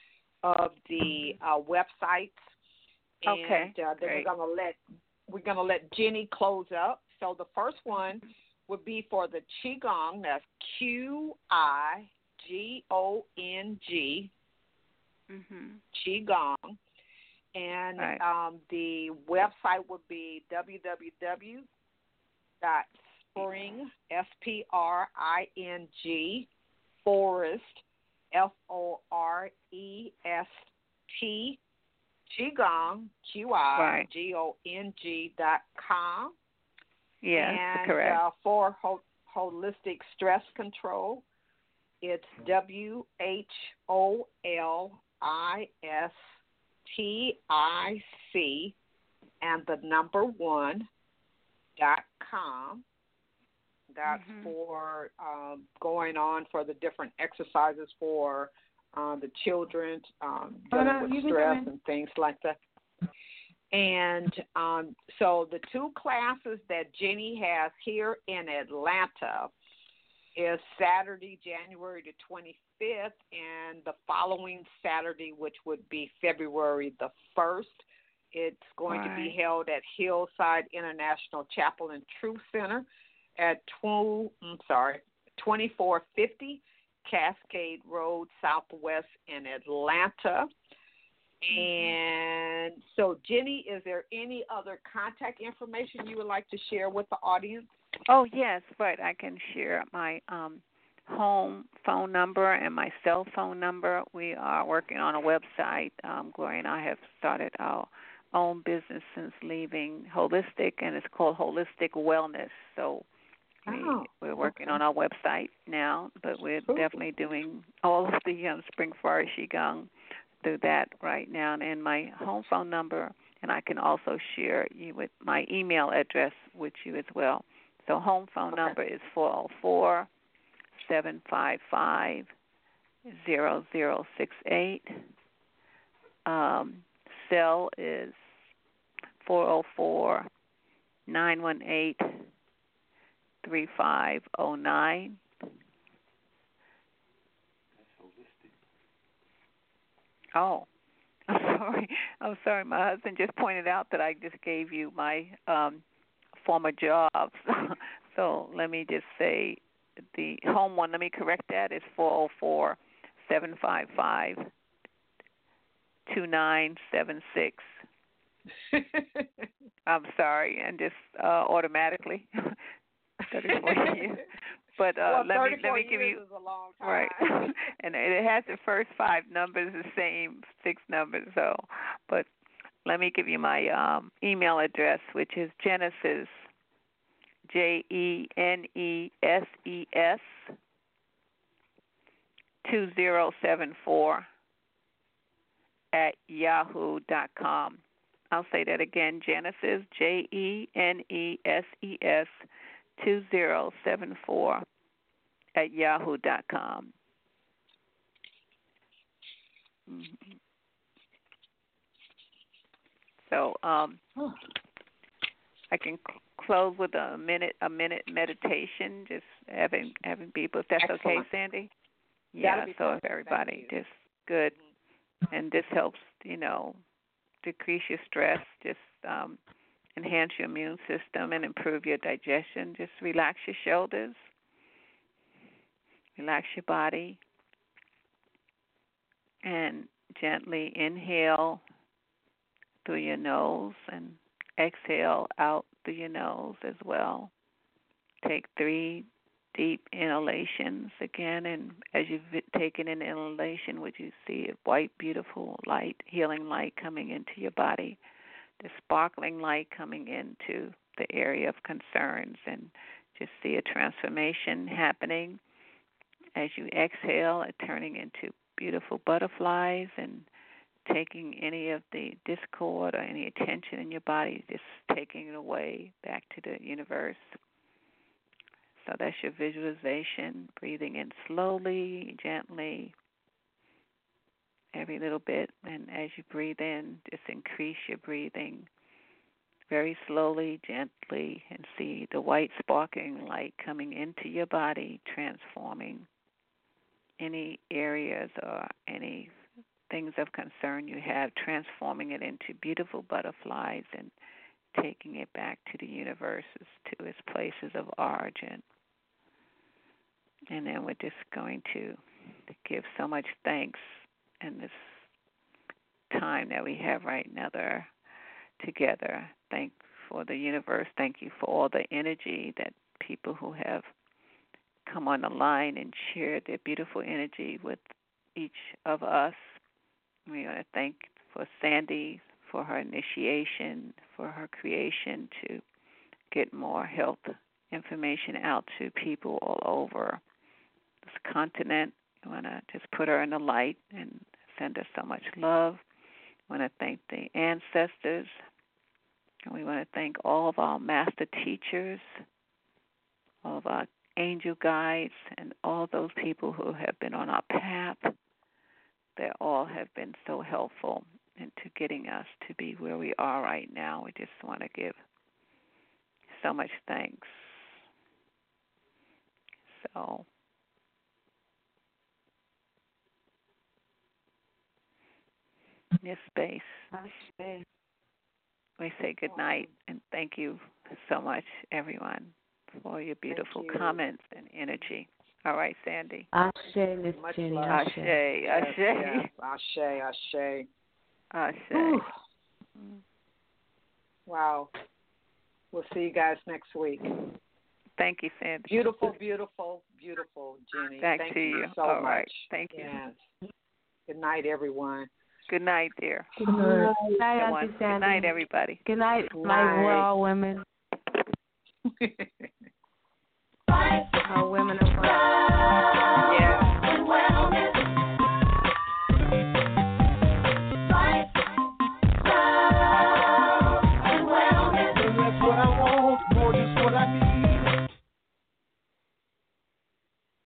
of the uh, websites, and Okay, uh, then great. we're gonna let we're gonna let Jenny close up. So the first one would be for the Qigong. That's Q I G O N G, Mhm. Qigong, and Right. um, the website would be w w w dot spring s p r i n g forest f o r e s t Qigong Q I Right. G O N G dot com. Yes, and correct. uh, for ho- holistic stress control, it's W H O L I S T I C and the number one dot com. That's Mhm. for um, going on for the different exercises for uh, the children um, dealing no, you with can stress come in. and things like that. And um, so the two classes that Jenny has here in Atlanta is Saturday, January the twenty-fifth, and the following Saturday, which would be February the first. It's going to be Right. held at Hillside International Chapel and Truth Center at two, I'm sorry, twenty-four fifty Cascade Road, Southwest in Atlanta. And so, Jenny, is there any other contact information you would like to share with the audience? Oh, yes, right. I can share my um, home phone number and my cell phone number. We are working on a website. Um, Gloria and I have started our own business since leaving Holistic, and it's called Holistic Wellness. So we, Oh, we're working okay. on our website now, but we're Cool. definitely doing all of the um, Spring Forest Qigong through that right now. And my home phone number, and I can also share you with my email address with you as well. So home phone Okay. number is four oh four, seven five five, zero zero six eight. Um, cell is four oh four, nine one eight, three five oh nine. Oh, I'm sorry. I'm sorry. My husband just pointed out that I just gave you my um, former jobs. So let me just say the home one, let me correct that, is four oh four, seven five five, two nine seven six. I'm sorry, and just uh, automatically thirty-four years. But uh, well, let me let thirty-four me give years you is a long time. right, and it has the first five numbers the same six numbers. So, but let me give you my um, email address, which is Genesis, J E N E S E S two zero seven four at yahoo dot com. I'll say that again, Genesis, J E N E S E S two zero seven four at yahoo dot com. Mm-hmm. So um, I can c- close with a minute a minute meditation, just having having people, if that's Excellent. okay, Sandy. That'll Yeah, be so if perfect. everybody Thank you. just good, and this helps, you know, decrease your stress, just um, enhance your immune system and improve your digestion. Just relax your shoulders, relax your body, and gently inhale through your nose and exhale out through your nose as well. Take three deep inhalations again, and as you've taken an inhalation, would you see a white, beautiful light, healing light coming into your body, the sparkling light coming into the area of concerns, and just see a transformation happening as you exhale, it turning into beautiful butterflies and taking any of the discord or any tension in your body, just taking it away back to the universe. So that's your visualization, breathing in slowly, gently, every little bit. And as you breathe in, just increase your breathing very slowly, gently, and see the white sparkling light coming into your body, transforming any areas or anything things of concern you have, transforming it into beautiful butterflies and taking it back to the universes, to its places of origin. And then we're just going to give so much thanks in this time that we have right now there together. Thank for the universe. Thank you for all the energy that people who have come on the line and shared their beautiful energy with each of us. We want to thank for Sandy for her initiation, for her creation to get more health information out to people all over this continent. We want to just put her in the light and send her so much love. We want to thank the ancestors. And we want to thank all of our master teachers, all of our angel guides, and all those people who have been on our path. They all have been so helpful into getting us to be where we are right now. We just want to give so much thanks. So, in this space, we say good night and thank you so much, everyone, for your beautiful you. comments and energy. All right, Sandy. Ashe, Miss Much Jenny. love. Ashe. Ashe, Ashe, Yes, Ashe, Ashe. Ashe. Whew. Wow. We'll see you guys next week. Thank you, Sandy. Beautiful, beautiful, beautiful, Jenny. Back Thank to you you. so All much. right. Thank you. Yes. Good night, everyone. Good night, dear. Good night. Good night, Everyone. Auntie Good Sandy. night, everybody. Good night, Good my night. we're all women. Fight. All women are